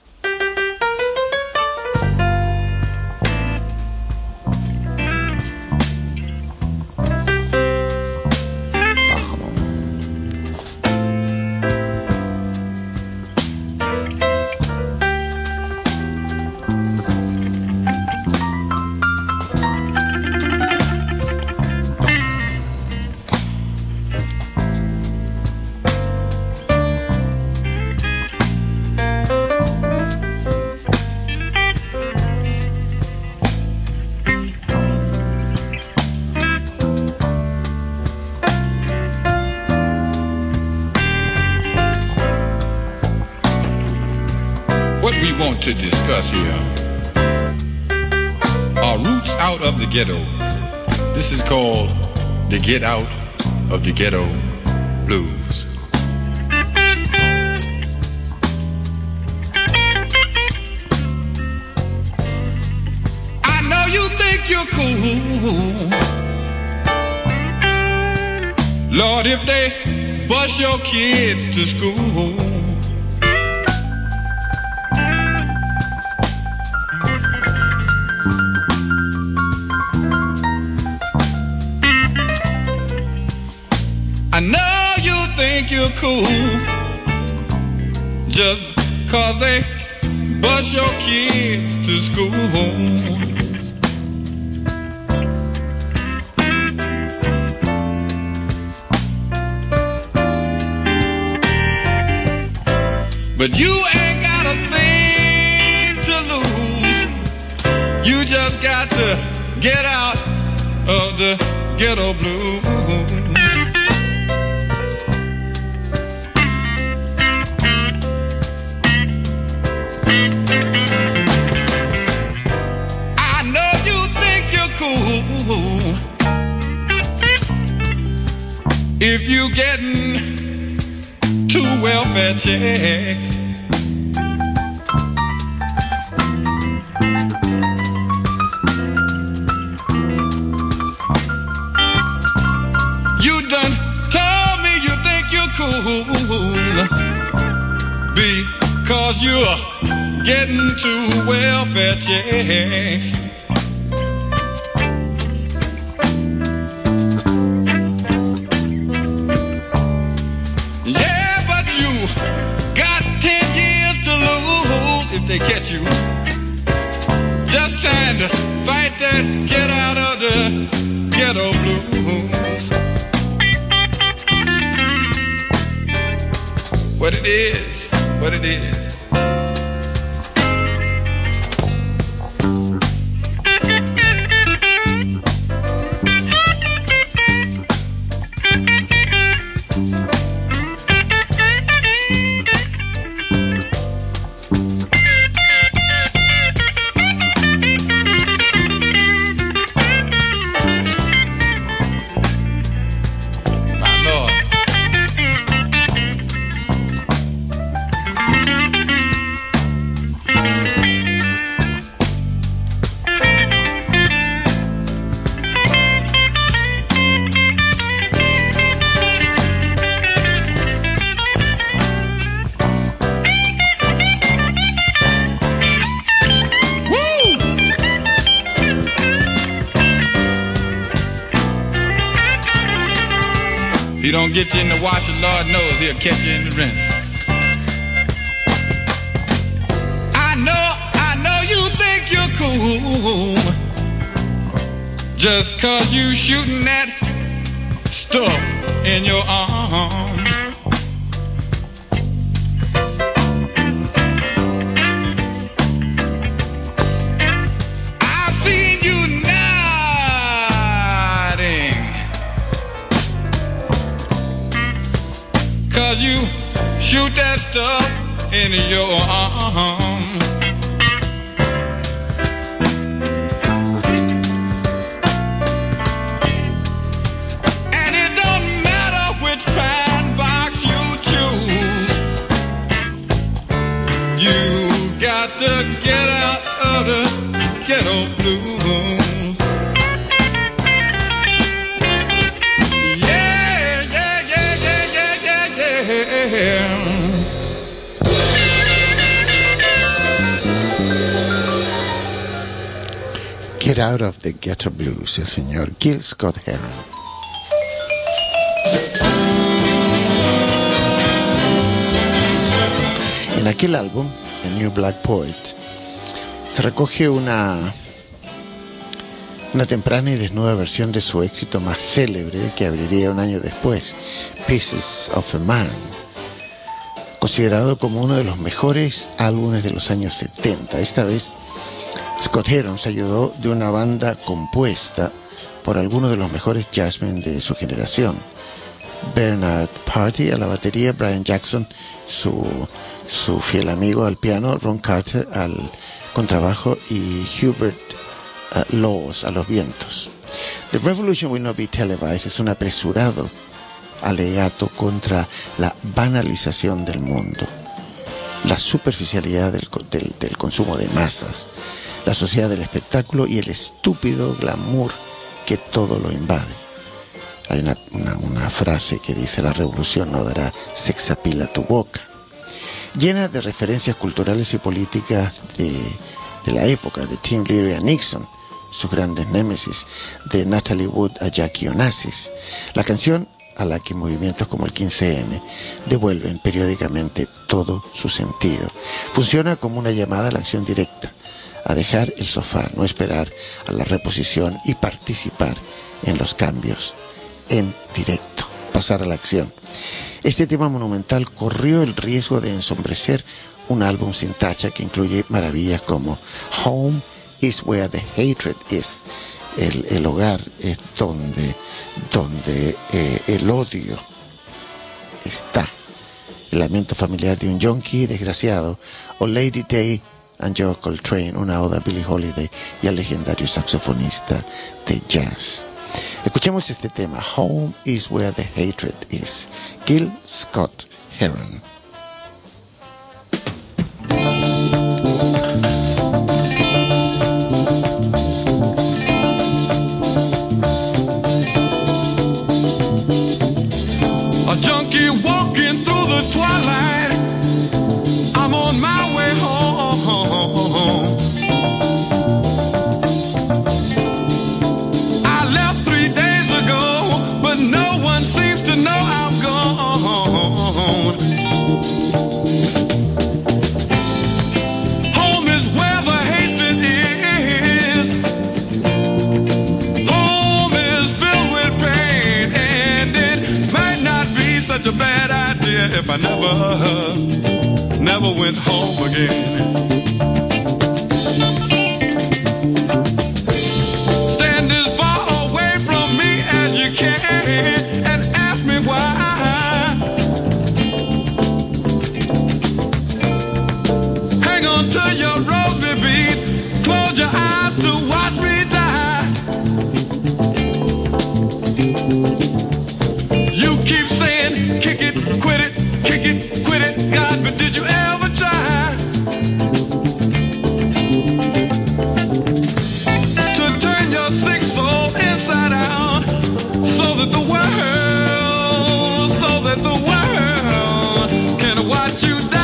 To discuss here are roots out of the ghetto. This is called the Get Out of the Ghetto Blues. I know you think you're cool, Lord, if they bus your kids to school. I know you think you're cool just cause they bus your kids to school. But you ain't got a thing to lose. You just got to get out of the ghetto blues. If you getting two welfare checks, you done told me you think you're cool because you're getting two welfare checks. If they catch you just trying to fight that get out of the ghetto blues. What it is, what it is. he don't get you in the wash, the Lord knows he'll catch you in the rinse. I know, I know you think you're cool just cause you shooting that stuff in your arm. I've seen you nodding cause you shoot that stuff in your arm. And it don't matter which pine box you choose, you got to get out of the ghetto blues. Yeah, yeah, yeah, yeah, yeah, yeah, yeah. Get Out of the Ghetto Blues, el señor Gil Scott Heron. En aquel álbum, The New Black Poet, se recoge una, una temprana y desnuda versión de su éxito más célebre que abriría un año después, Pieces of a Man, considerado como uno de los mejores álbumes de los años setenta. Esta vez Scott Heron se ayudó de una banda compuesta por algunos de los mejores jazzmen de su generación. Bernard Party a la batería, Brian Jackson, su, su fiel amigo, al piano, Ron Carter al contrabajo y Hubert uh, Laws a los vientos. The Revolution Will Not Be Televised es un apresurado alegato contra la banalización del mundo, la superficialidad del, del, del consumo de masas, la sociedad del espectáculo y el estúpido glamour que todo lo invade. Hay una, una, una frase que dice: la revolución no dará sex appeal a tu boca, llena de referencias culturales y políticas de, de la época, de Tim Leary a Nixon, sus grandes némesis, de Natalie Wood a Jackie Onassis. La canción, a la que movimientos como el quince eme devuelven periódicamente todo su sentido, funciona como una llamada a la acción directa, a dejar el sofá, no esperar a la reposición y participar en los cambios en directo, pasar a la acción. Este tema monumental corrió el riesgo de ensombrecer un álbum sin tacha que incluye maravillas como Home is Where the Hatred Is, el, el hogar es donde, donde eh, el odio está, el lamento familiar de un yonki desgraciado, o Lady Day and Joe Coltrane, una oda a Billie Holiday y al legendario saxofonista de jazz. Escuchemos este tema, Home is Where the Hatred Is, Gil Scott Heron. A junkie walking through the twilight, I'm on my way home. I left three days ago, but no one seems to know I'm gone. Home is where the hatred is. Home is filled with pain, and it might not be such a bad idea if I never, never went home again. Stand as far away from me as you can and ask me why. Hang on to your rosary beads, close your eyes to watch me die. You keep saying, kick it, quit it, kick it, quit it, God, but did you ever try to turn your sick soul inside out so that the world, so that the world can watch you die?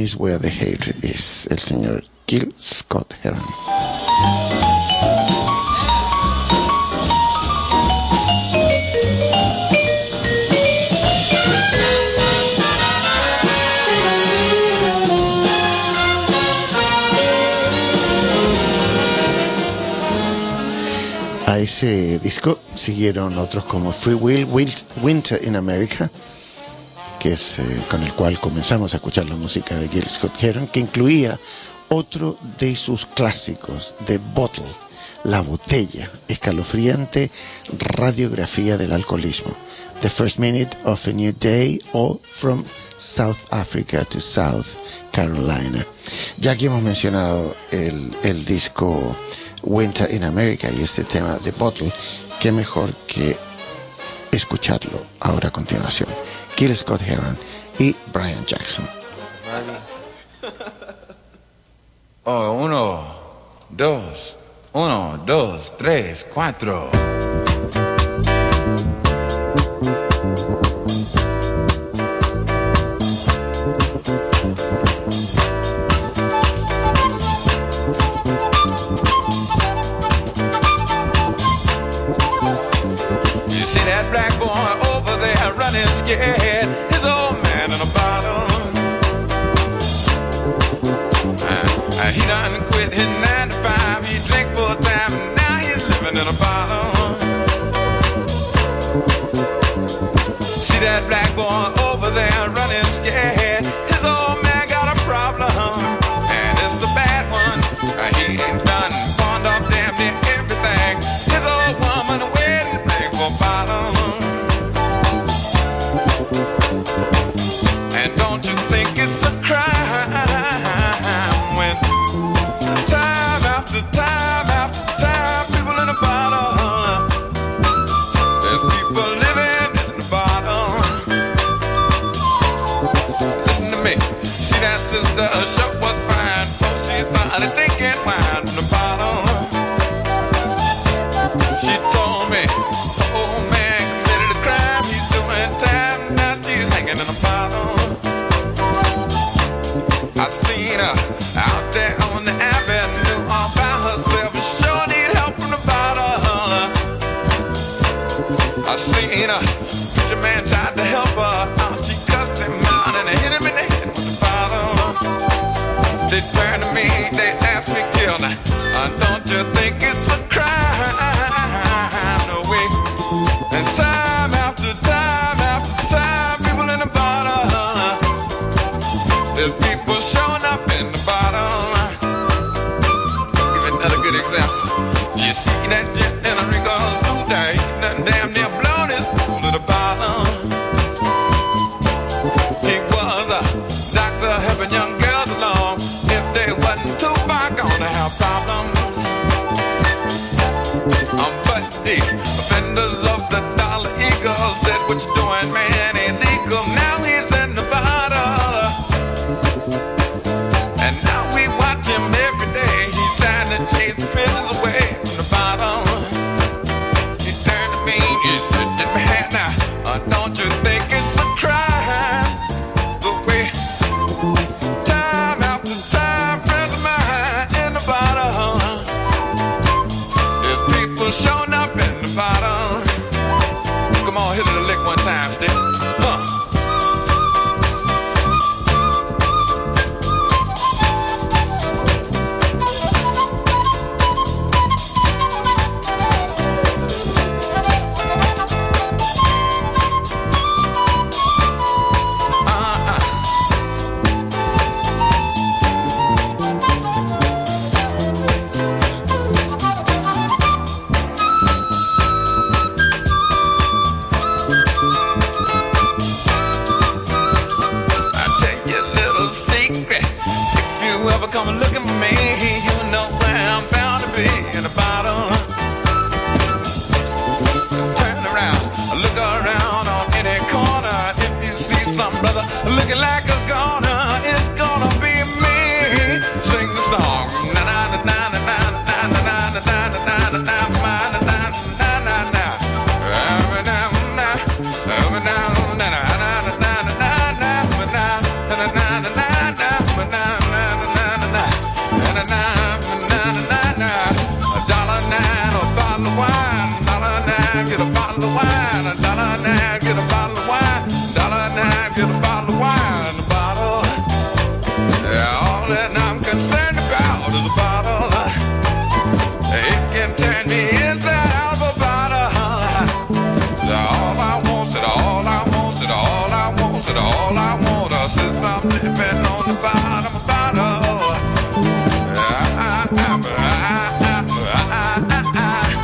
is where the hatred is. El señor Gil Scott Heron. A ese disco siguieron otros como Free Will, Winter in America, que es eh, con el cual comenzamos a escuchar la música de Gil Scott Heron, que incluía otro de sus clásicos, The Bottle, La Botella, escalofriante radiografía del alcoholismo, The First Minute of a New Day o From South Africa to South Carolina. Ya que hemos mencionado el, el disco Winter in America y este tema The Bottle, qué mejor que escucharlo ahora a continuación. Gil Scott Heron y Brian Jackson. Oh, uno, dos, uno, dos, tres, cuatro. That black boy over there running scared, his old man in a bottle. Uh, uh, he done quit his nine to five, he drank full time, and now he's living in a bottle. See that black boy over there running scared, his old man got a problem, and it's a bad one. Uh, he ain't done pawned off damn near everything. His old woman waiting for a bottle. And don't you think it's a crime when time after time after time people in a bottle, there's people living in a bottle. Listen to me, see that sister sure was fine, before she started drinking wine from the bottle. She told me, oh man committed a crime, he's doing time, now she's hanging in a bottle. I seen her out there on the avenue all by herself, sure need help from the bottle. I seen her, preacher man tried to help her out, she cussed him out and hit him in the head with the bottle. They turned to me, they asked me, Gil, now, uh, don't you think it's a crime? No way. And time after time after time, people in the bottle, there's people showing up in the bottle. Give you another good example. You see that jet in a Rico suit there, he done damn near blown his cool to the bottle. He was a doctor helping young girls along. If they wasn't too far gone to have problems. Um, but the offenders of the Dollar Eagle said, what you doing, man, illegal. Now he's in the bottle. And now we watch him every day. He's trying to chase the prisons away from the bottle. He turned to me, he said, "Did me hand now? Uh, don't you think it's a crime? The way time after time, friends of mine in the bottle. There's people showing up in the bottle." Come on, hit it a lick one time, stick. Huh. nine, get a bottle of wine. A dollar nine, get a bottle of wine. Dollar nine, get a bottle of wine. A bottle. Yeah, all that I'm concerned about is a bottle. It can turn me inside out of a bottle. All I want, said all I want, said all I want, said all I want. Since I'm living on the bottom of the bottle. I, I, I, I, I, I,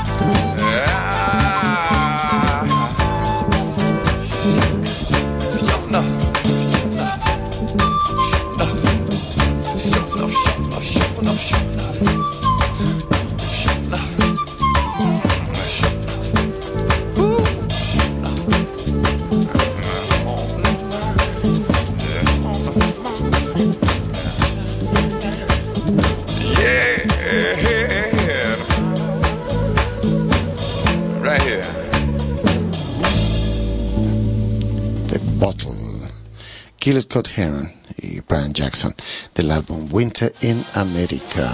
Gil Scott Heron y Brian Jackson del álbum Winter in America.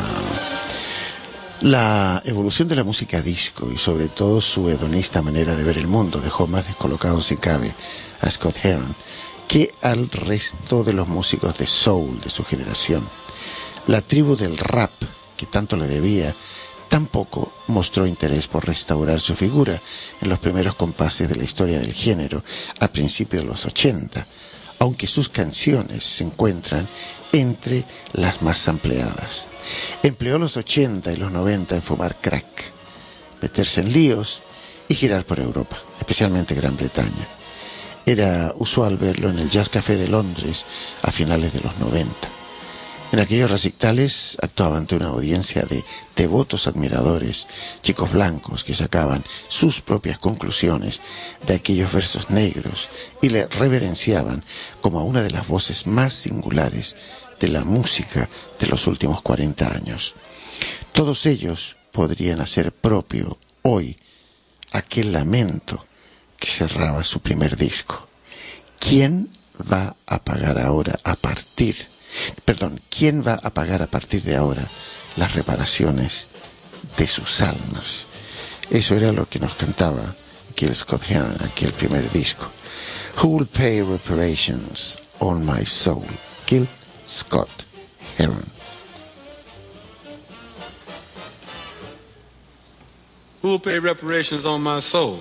La evolución de la música disco y sobre todo su hedonista manera de ver el mundo dejó más descolocado, si cabe, a Scott Heron que al resto de los músicos de soul de su generación. La tribu del rap, que tanto le debía, tampoco mostró interés por restaurar su figura en los primeros compases de la historia del género a principios de los ochenta, aunque sus canciones se encuentran entre las más ampliadas. Empleó los ochenta y los noventa en fumar crack, meterse en líos y girar por Europa, especialmente Gran Bretaña. Era usual verlo en el Jazz Café de Londres a finales de los noventa. En aquellos recitales actuaba ante una audiencia de devotos admiradores, chicos blancos que sacaban sus propias conclusiones de aquellos versos negros y le reverenciaban como a una de las voces más singulares de la música de los últimos cuarenta años. Todos ellos podrían hacer propio hoy aquel lamento que cerraba su primer disco. ¿Quién va a pagar ahora a partir Perdón, ¿quién va a pagar a partir de ahora las reparaciones de sus almas? Eso era lo que nos cantaba Gil Scott Heron en aquel primer disco. Who will pay reparations on my soul? Gil Scott Heron. Who will pay reparations on my soul?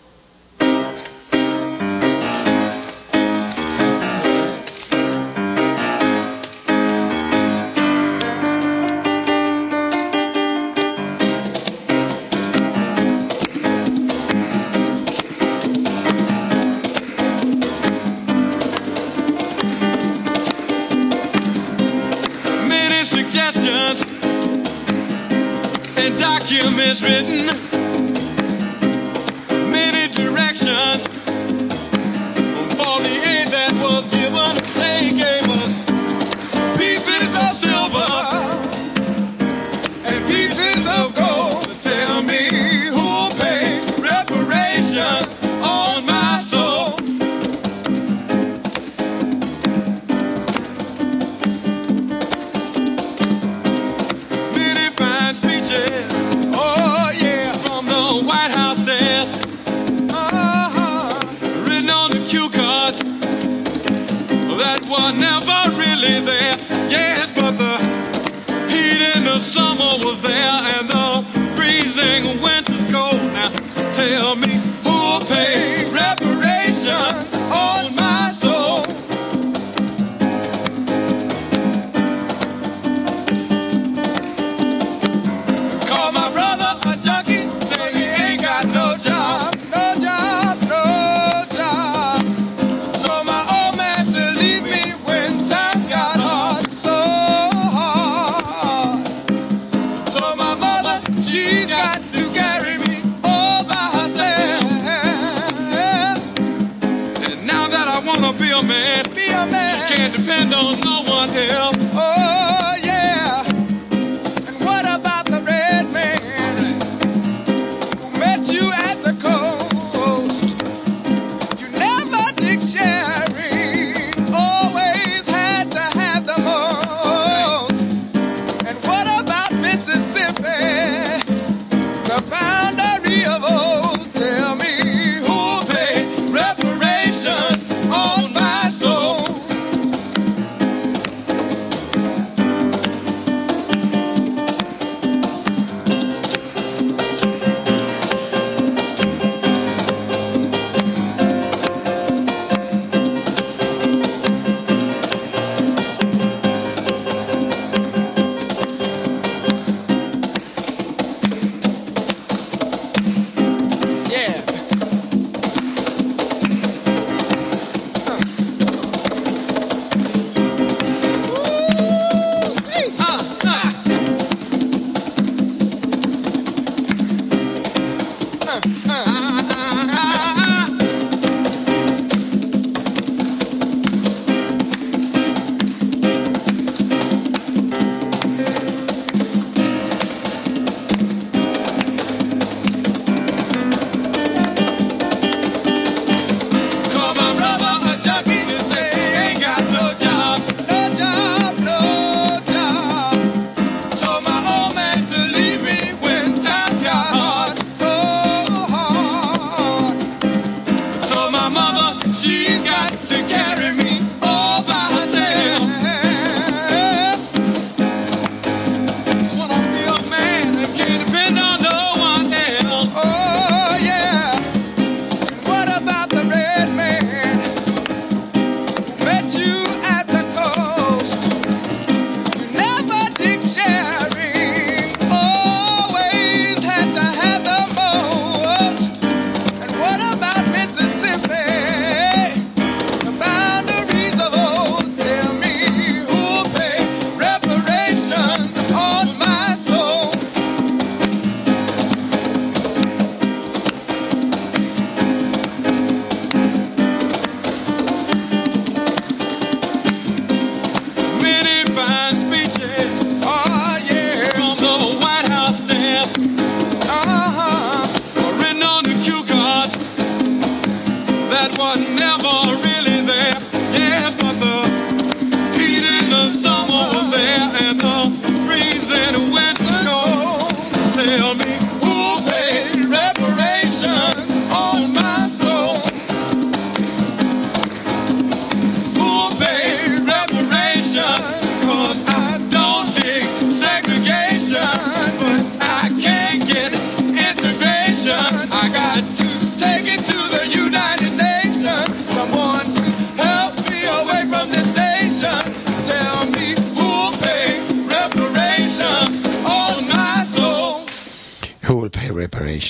Documents written, many directions for the aid that was given. They gave us pieces of silver and pieces of gold. Tell me who'll pay reparations on my soul. Many fine speeches, never really there. Yes, but the heat in the summer was there and the freezing winter's cold. Now tell me who'll pay reparations on my soul. Call my brother a junkie, say he ain't got no job, no job, no job. So my old man to leave me when times got hard, so hard. So my mother, she's got to carry me all by herself. And now that I wanna be a man, be a man, can't depend on no one else. Oh yeah. And what about the red man who met you at the coast? You never did sharing, always had to have the most. And what about Mississippi, the boundary of old? Tell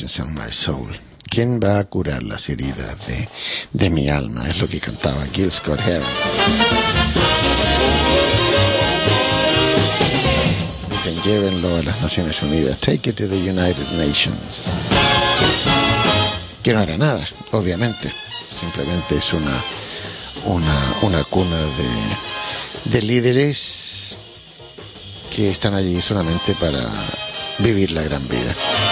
Stitches in my soul. ¿Quién va a curar las heridas de, de mi alma? Es lo que cantaba Gil Scott Heron. Dicen, llévenlo a las Naciones Unidas. Take it to the United Nations. Que no hará nada, obviamente. Simplemente es una, una, una cuna de, de líderes que están allí solamente para vivir la gran vida.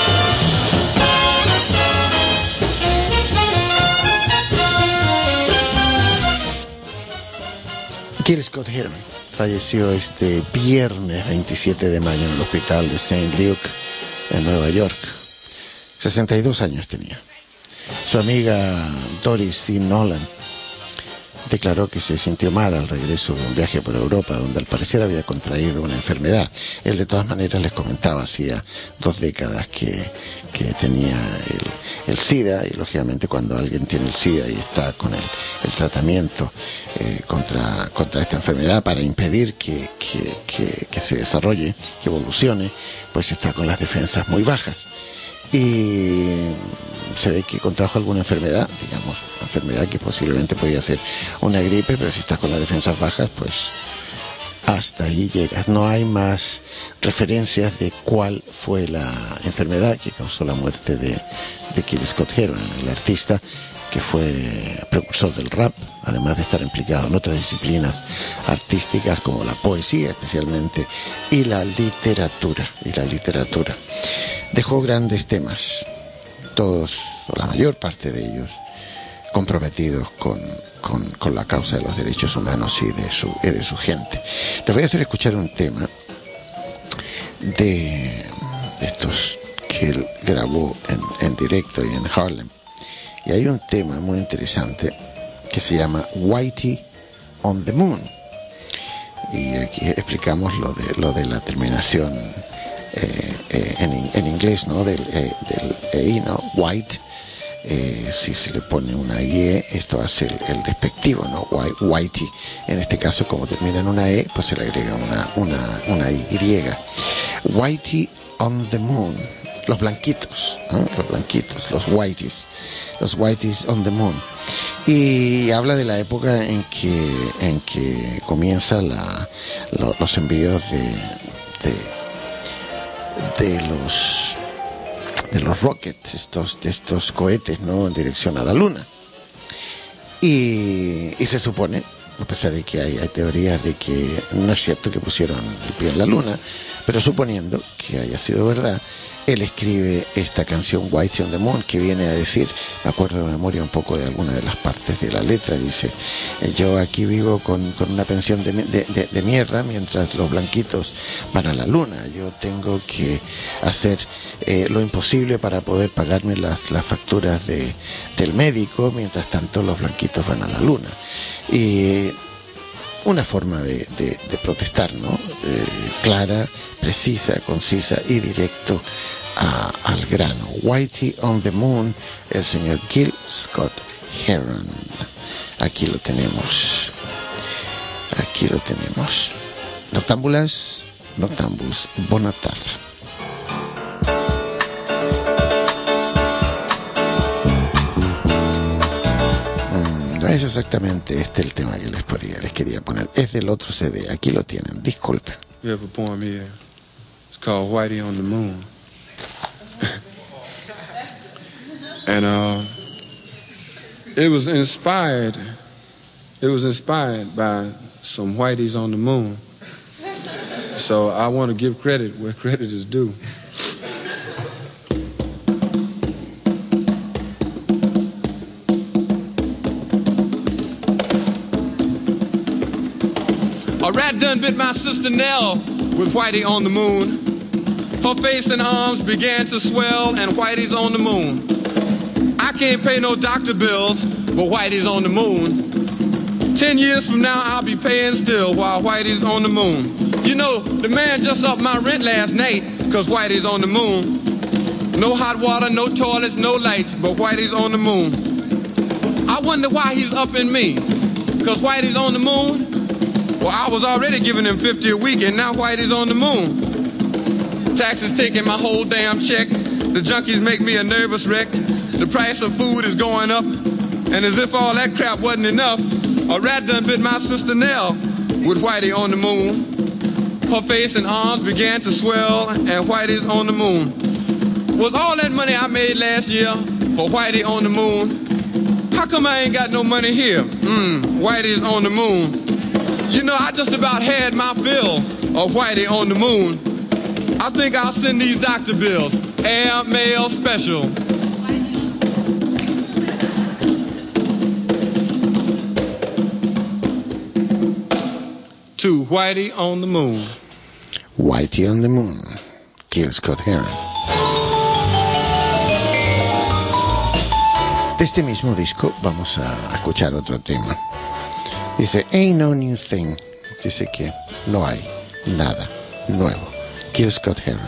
Gil Scott Heron falleció este viernes veintisiete de mayo en el hospital de Saint Luke en Nueva York. sesenta y dos años tenía. Su amiga Doris C. Nolan declaró que se sintió mal al regreso de un viaje por Europa, donde al parecer había contraído una enfermedad. Él de todas maneras les comentaba, hacía dos décadas que, que tenía el, el SIDA, y lógicamente cuando alguien tiene el SIDA y está con el, el tratamiento eh, contra, contra esta enfermedad para impedir que, que, que, que se desarrolle, que evolucione, pues está con las defensas muy bajas. Y se ve que contrajo alguna enfermedad, digamos, enfermedad que posiblemente podía ser una gripe, pero si estás con las defensas bajas, pues hasta ahí llegas. No hay más referencias de cuál fue la enfermedad que causó la muerte de, de Gil Scott Heron, el artista que fue precursor del rap, además de estar implicado en otras disciplinas artísticas como la poesía especialmente y la literatura, y la literatura. Dejó grandes temas, todos, o la mayor parte de ellos, comprometidos con, con, con la causa de los derechos humanos y de su, y de su gente. Les voy a hacer escuchar un tema de, de estos que él grabó en, en directo y en Harlem. Y hay un tema muy interesante que se llama Whitey on the Moon. Y aquí explicamos lo de, lo de la terminación eh, eh, en, en inglés, ¿no? Del, eh, del E, ¿no? White. Eh, si se le pone una Y, esto hace el, el despectivo, ¿no? Whitey. En este caso, como termina en una E, pues se le agrega una, una, una Y. Whitey on the Moon. Los blanquitos, ¿no? Los blanquitos, los whiteys, los whiteys on the moon. Y habla de la época en que, en que comienza la, lo, los envíos de, de, de los de los rockets, estos, de estos cohetes, ¿no? En dirección a la luna. Y, y se supone, a pesar de que hay, hay teorías de que no es cierto que pusieron el pie en la luna, pero suponiendo que haya sido verdad, él escribe esta canción Whitey on the Moon, que viene a decir, me acuerdo de memoria un poco de alguna de las partes de la letra, dice, yo aquí vivo con, con una pensión de, de, de, de mierda mientras los blanquitos van a la luna, yo tengo que hacer eh, lo imposible para poder pagarme las, las facturas de, del médico, mientras tanto los blanquitos van a la luna. Y una forma de, de, de protestar, ¿no? Eh, clara, precisa, concisa y directo a, al grano. Whitey on the Moon, el señor Gil Scott Heron. Aquí lo tenemos. Aquí lo tenemos. Noctámbulas, noctámbulos, buena tarde. No es exactamente este el tema que les, ponía, les quería poner. Es del otro C D. Aquí lo tienen. Disculpen. You have a poem here. It's called Whitey on the Moon. And uh, it was inspired. It was inspired by some Whiteys on the moon. So I want to give credit where credit is due. A rat done bit my sister Nell with Whitey on the moon. Her face and arms began to swell, and Whitey's on the moon. I can't pay no doctor bills, but Whitey's on the moon. Ten years from now, I'll be paying still while Whitey's on the moon. You know, the man just upped my rent last night, cause Whitey's on the moon. No hot water, no toilets, no lights, but Whitey's on the moon. I wonder why he's upping me, cause Whitey's on the moon? Well, I was already giving him fifty a week, and now Whitey's on the moon. Taxes taking my whole damn check. The junkies make me a nervous wreck. The price of food is going up. And as if all that crap wasn't enough, a rat done bit my sister Nell with Whitey on the moon. Her face and arms began to swell, and Whitey's on the moon. Was all that money I made last year for Whitey on the moon? How come I ain't got no money here? Mmm, Whitey's on the moon. You know, I just about had my fill of Whitey on the moon. I think I'll send these doctor bills, air mail special. To Whitey on the moon. Whitey on the moon. Gil Scott Heron. De este mismo disco vamos a escuchar otro tema. Dice, ain't no new thing. Dice que no hay nada nuevo. Gil Scott Heron.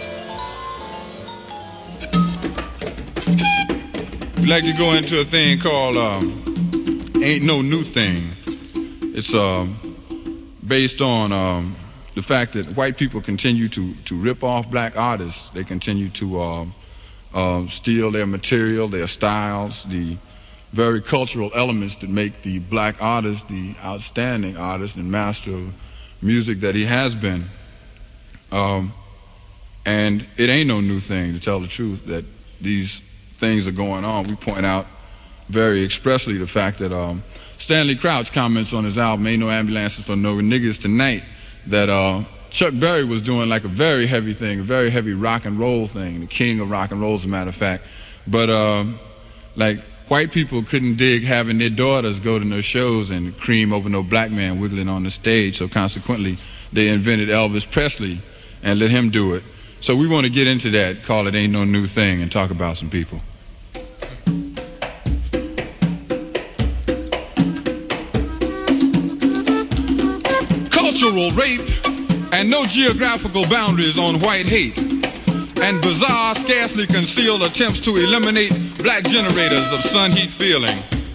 We'd like to go into a thing called um, Ain't No New Thing. It's um, based on um, the fact that white people continue to, to rip off black artists. They continue to uh, uh, steal their material, their styles, the very cultural elements that make the black artist the outstanding artist and master of music that he has been. Um, and it ain't no new thing, to tell the truth, that these things are going on. We point out very expressly the fact that um, Stanley Crouch comments on his album Ain't No Ambulances for No Niggas Tonight that uh, Chuck Berry was doing like a very heavy thing, a very heavy rock and roll thing, the king of rock and roll as a matter of fact. But um, like white people couldn't dig having their daughters go to no shows and cream over no black man wiggling on the stage, so consequently they invented Elvis Presley and let him do it. So we want to get into that, call it Ain't No New Thing, and talk about some people. Cultural rape and no geographical boundaries on white hate, and bizarre, scarcely concealed attempts to eliminate black generators of sun heat feeling.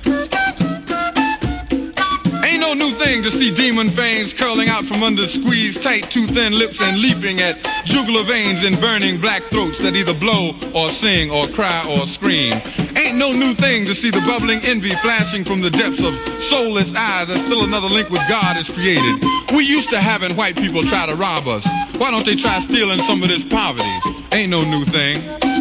Ain't no new thing to see demon fangs curling out from under squeezed tight too thin lips and leaping at jugular veins in burning black throats that either blow or sing or cry or scream. Ain't no new thing to see the bubbling envy flashing from the depths of soulless eyes as still another link with God is created. We used to having white people try to rob us. Why don't they try stealing some of this poverty? Ain't no new thing.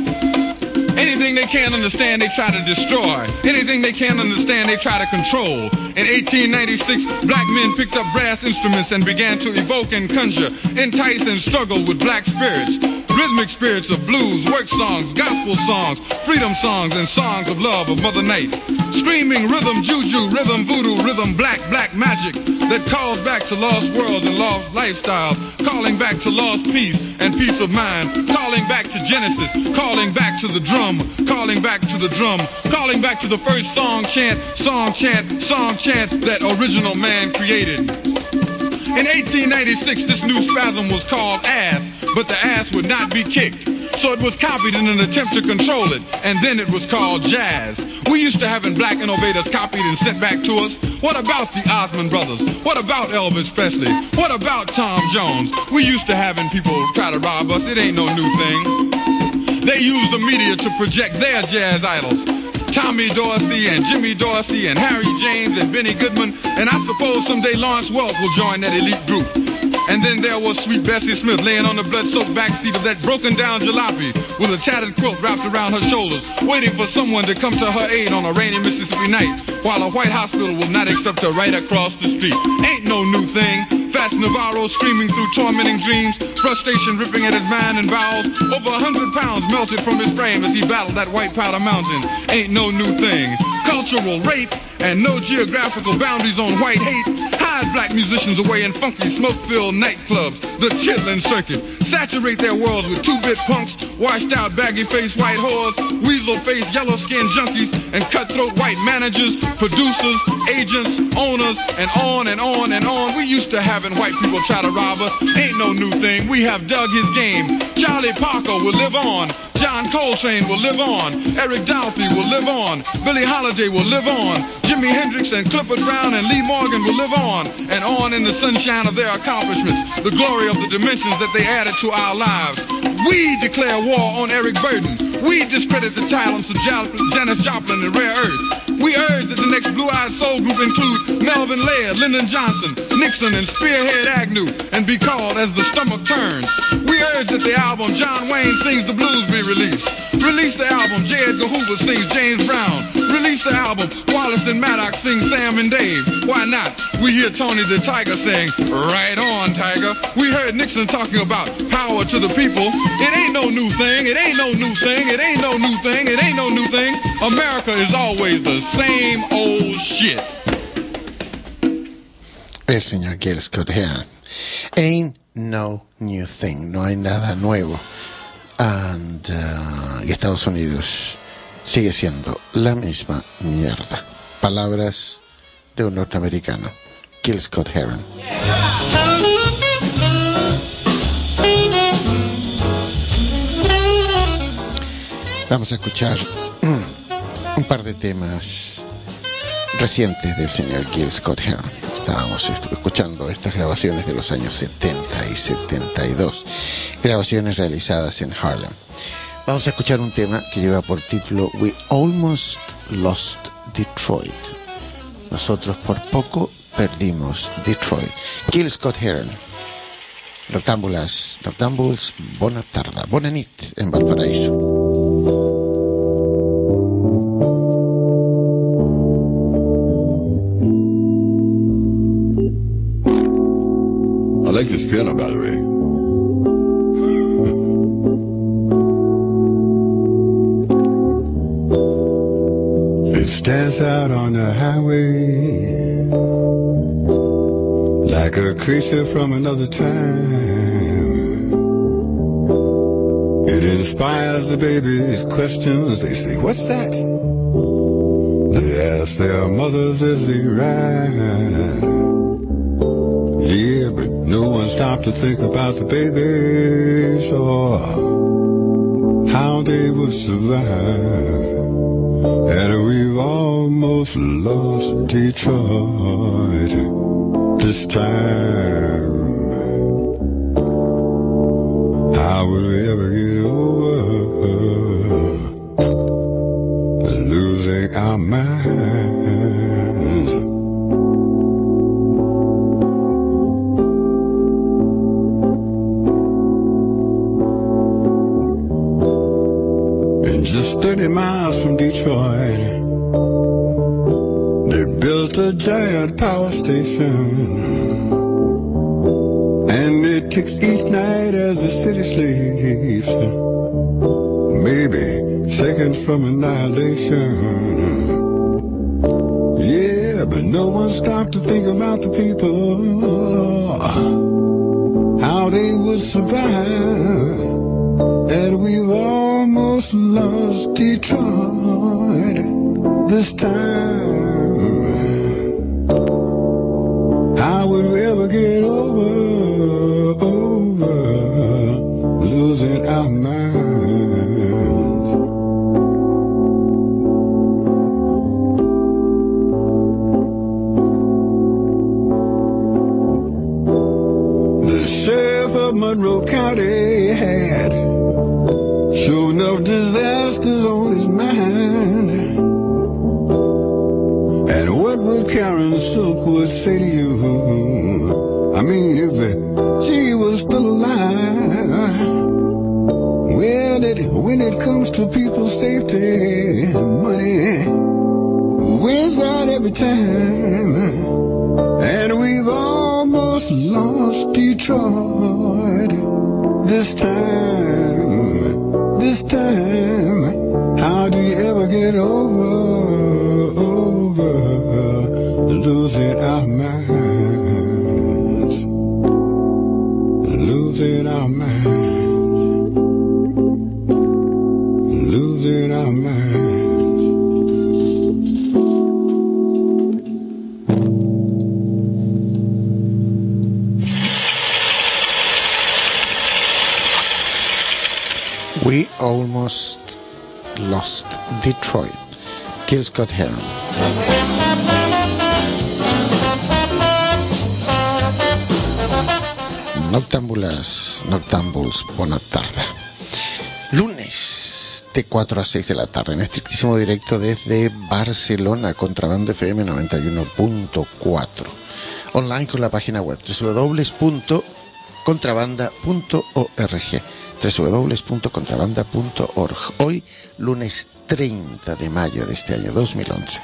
Anything they can't understand, they try to destroy. Anything they can't understand, they try to control. In eighteen ninety-six, black men picked up brass instruments and began to evoke and conjure, entice and struggle with black spirits. Rhythmic spirits of blues, work songs, gospel songs, freedom songs, and songs of love of Mother Night. Screaming rhythm, juju, rhythm, voodoo, rhythm, black, black magic that calls back to lost worlds and lost lifestyles, calling back to lost peace and peace of mind, calling back to Genesis, calling back to the drum, calling back to the drum, calling back to the first song chant, song chant, song chant that original man created. In eighteen ninety-six, this new spasm was called ass, but the ass would not be kicked. So it was copied in an attempt to control it, and then it was called jazz. We used to having black innovators copied and sent back to us. What about the Osmond Brothers? What about Elvis Presley? What about Tom Jones? We used to having people try to rob us. It ain't no new thing. They use the media to project their jazz idols. Tommy Dorsey and Jimmy Dorsey and Harry James and Benny Goodman, and I suppose someday Lawrence Welk will join that elite group. And then there was sweet Bessie Smith laying on the blood-soaked backseat of that broken-down jalopy with a tattered quilt wrapped around her shoulders, waiting for someone to come to her aid on a rainy Mississippi night, while a white hospital will not accept her right across the street. Ain't no new thing. Fats Navarro screaming through tormenting dreams, frustration ripping at his mind and bowels. Over a hundred pounds melted from his frame as he battled that white powder mountain. Ain't no new thing. Cultural rape and no geographical boundaries on white hate hide black musicians away in funky smoke-filled nightclubs, the chitlin' circuit. Saturate their worlds with two-bit punks, washed-out baggy-faced white whores, weasel-faced yellow-skinned junkies, and cutthroat white managers, producers, agents, owners, and on and on and on. We used to having white people try to rob us. Ain't no new thing. We have dug his game. Charlie Parker will live on. John Coltrane will live on. Eric Dolphy will live on. Billie Holiday will live on. Jimi Hendrix and Clifford Brown and Lee Morgan will live on. And on in the sunshine of their accomplishments, the glory of the dimensions that they added to our lives. We declare war on Eric Burden. We discredit the talents of Janis Joplin and Rare Earth. We urge that the next Blue-Eyed Soul group include Melvin Laird, Lyndon Johnson, Nixon, and Spearhead Agnew, and be called As the Stomach Turns. We urge that the album John Wayne Sings the Blues be released. Release the album J. Edgar Hoover Sings James Brown. Release the album Wallace and Maddox Sing Sam and Dave. Why not? We hear Tony the Tiger saying, right on, Tiger. We heard Nixon talking about power to the people. It ain't no new thing. It ain't no new thing. It ain't no new thing. It ain't no new thing. America is always the same old shit. El señor Gil Scott Heron. Ain't no new thing. No hay nada nuevo. And, uh, y Estados Unidos sigue siendo la misma mierda. Palabras de un norteamericano, Gil Scott Heron. Vamos a escuchar un par de temas recientes del señor Gil Scott Heron. Estábamos escuchando estas grabaciones de los años setenta y setenta y dos, grabaciones realizadas en Harlem. Vamos a escuchar un tema que lleva por título We Almost Lost Detroit. Nosotros por poco perdimos Detroit. Gil Scott Heron. Noctámbulas, noctámbuls, bona tarda, bona nit en Valparaíso. I like this piano, by the way. It stands out on the highway like a creature from another time. It inspires the babies' questions. They say, what's that? They ask their mothers as they ride. Yeah, but no one stopped to think about the babies or how they would survive. And we've almost lost Detroit this time. How would we ever get over losing our minds? Just thirty miles from Detroit, they built a giant power station, and it ticks each night as the city sleeps. Maybe seconds from annihilation. Yeah, but no one stopped to think about the people, how they would survive. And we've almost lost Detroit this time. How would we ever get over, over losing our minds? The sheriff of Monroe County had sure enough disasters on his mind. And what would Karen Silkwood say to you? I mean, if she was still alive. Well, it, when it comes to people's safety, money wins out every time. And we've almost lost Detroit this time. This time, how do you ever get over, over losing our minds, losing our minds, losing our minds? We almost lost Detroit. Gil Scott Heron. Noctámbulas, noctámbuls, bona tarda. Lunes de cuatro a seis de la tarde en estrictísimo directo desde Barcelona, Contrabanda F M noventa y uno punto cuatro. Online con la página web doble u doble u doble u punto contrabanda punto org, doble u doble u doble u punto contrabanda punto org. Hoy, lunes treinta de mayo de este año dos mil once.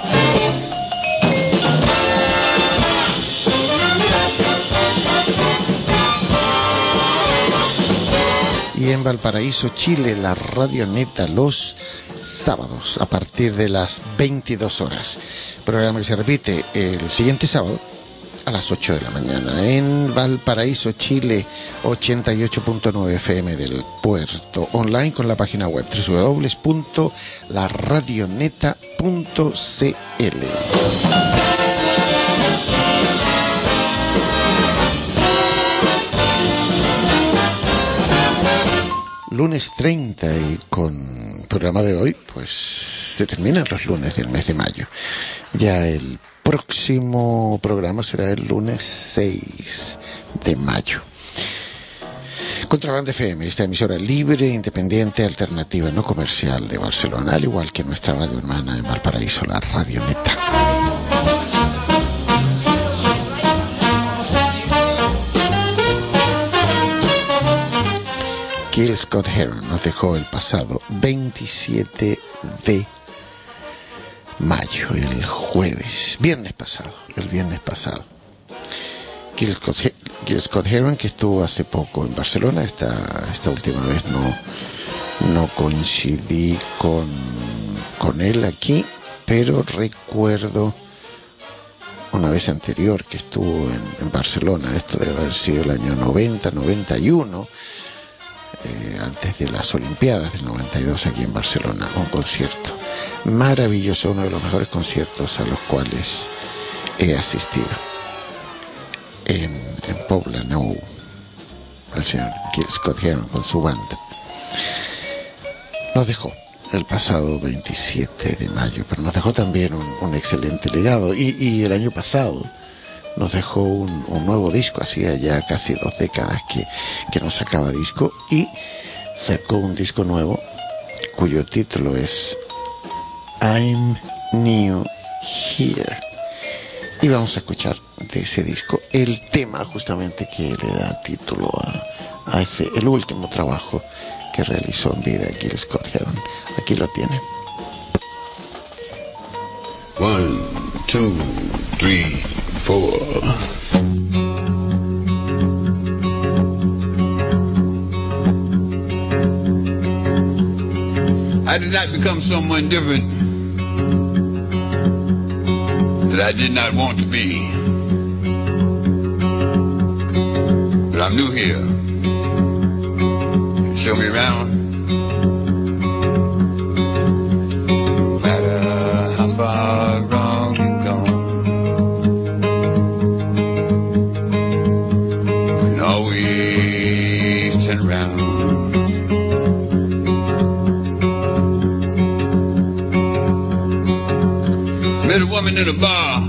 Y en Valparaíso, Chile, la Radio Neta los sábados a partir de las veintidós horas. Programa que se repite el siguiente sábado a las ocho de la mañana en Valparaíso, Chile, ochenta y ocho punto nueve F M del puerto. Online con la página web doble u doble u doble u punto la radioneta punto c l. Lunes treinta y con programa de hoy, pues se terminan los lunes del mes de mayo. Ya el próximo programa será el lunes seis de mayo. Contrabanda F M, esta emisora libre, independiente, alternativa, no comercial de Barcelona, al igual que nuestra radio hermana en Valparaíso, la Radio Neta. Gil Scott Heron nos dejó el pasado veintisiete de mayo, el jueves, viernes pasado, el viernes pasado. Gil Scott, Gil Scott Heron, que estuvo hace poco en Barcelona, esta, esta última vez no, no coincidí con, con él aquí, pero recuerdo una vez anterior que estuvo en, en Barcelona, esto debe haber sido el año noventa, noventa y uno, Eh, antes de las Olimpiadas del noventa y dos aquí en Barcelona, un concierto maravilloso, uno de los mejores conciertos a los cuales he asistido en, en Poblenou, el señor Gil Scott Heron con su banda. Nos dejó el pasado veintisiete de mayo, pero nos dejó también un, un excelente legado y, y el año pasado nos dejó un, un nuevo disco, hacía ya casi dos décadas que, que no sacaba disco, y sacó un disco nuevo cuyo título es I'm New Here. Y vamos a escuchar de ese disco el tema justamente que le da título a, a ese, el último trabajo que realizó en vida Gil Scott Heron. Aquí lo tiene. One, two, three, four. I did not become someone different that I did not want to be. But I'm new here. Show me around. No matter how far wrong you've gone, you can always turn around. Met a woman in a bar,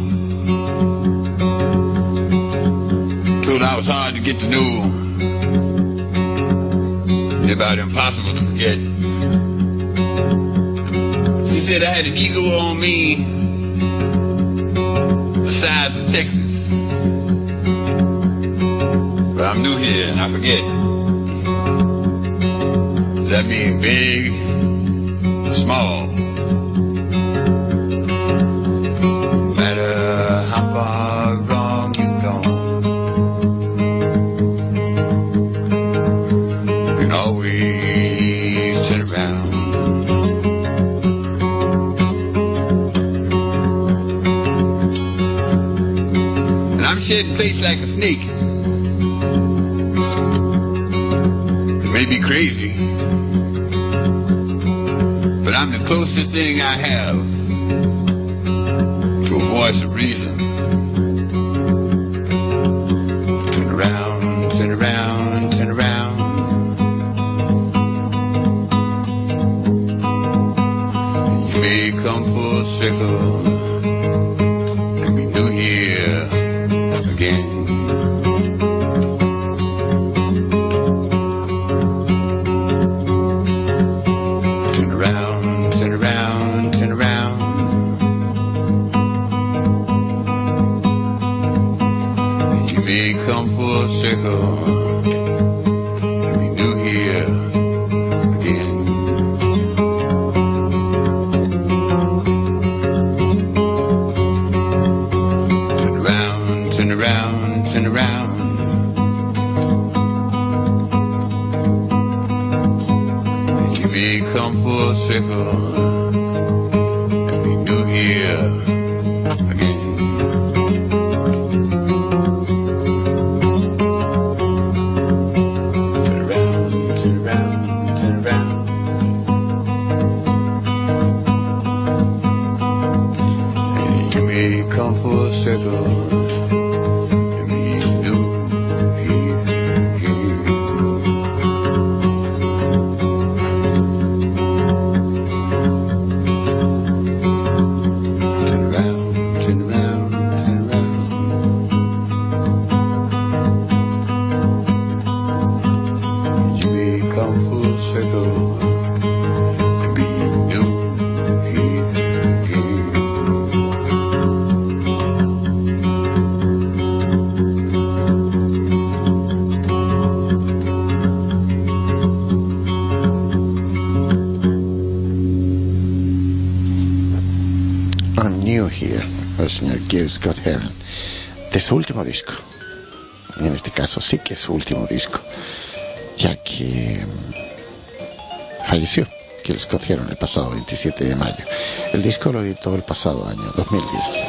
told her I was hard to get to know, about impossible to forget. She said I had an ego on me the size of Texas, but I'm new here and I forget. Does that mean big or small? No matter how far wrong you've gone, you can always turn around. And I'm shedding face like a snake. It may be crazy, but I'm the closest thing I have to a voice of reason. Turn around, turn around, turn around. You may come full circle and be new here again. circle. Señor Gil Scott Heron, de su último disco. En este caso sí que es su último disco, ya que falleció Gil Scott Heron el pasado veintisiete de mayo. El disco lo editó el pasado año dos mil diez.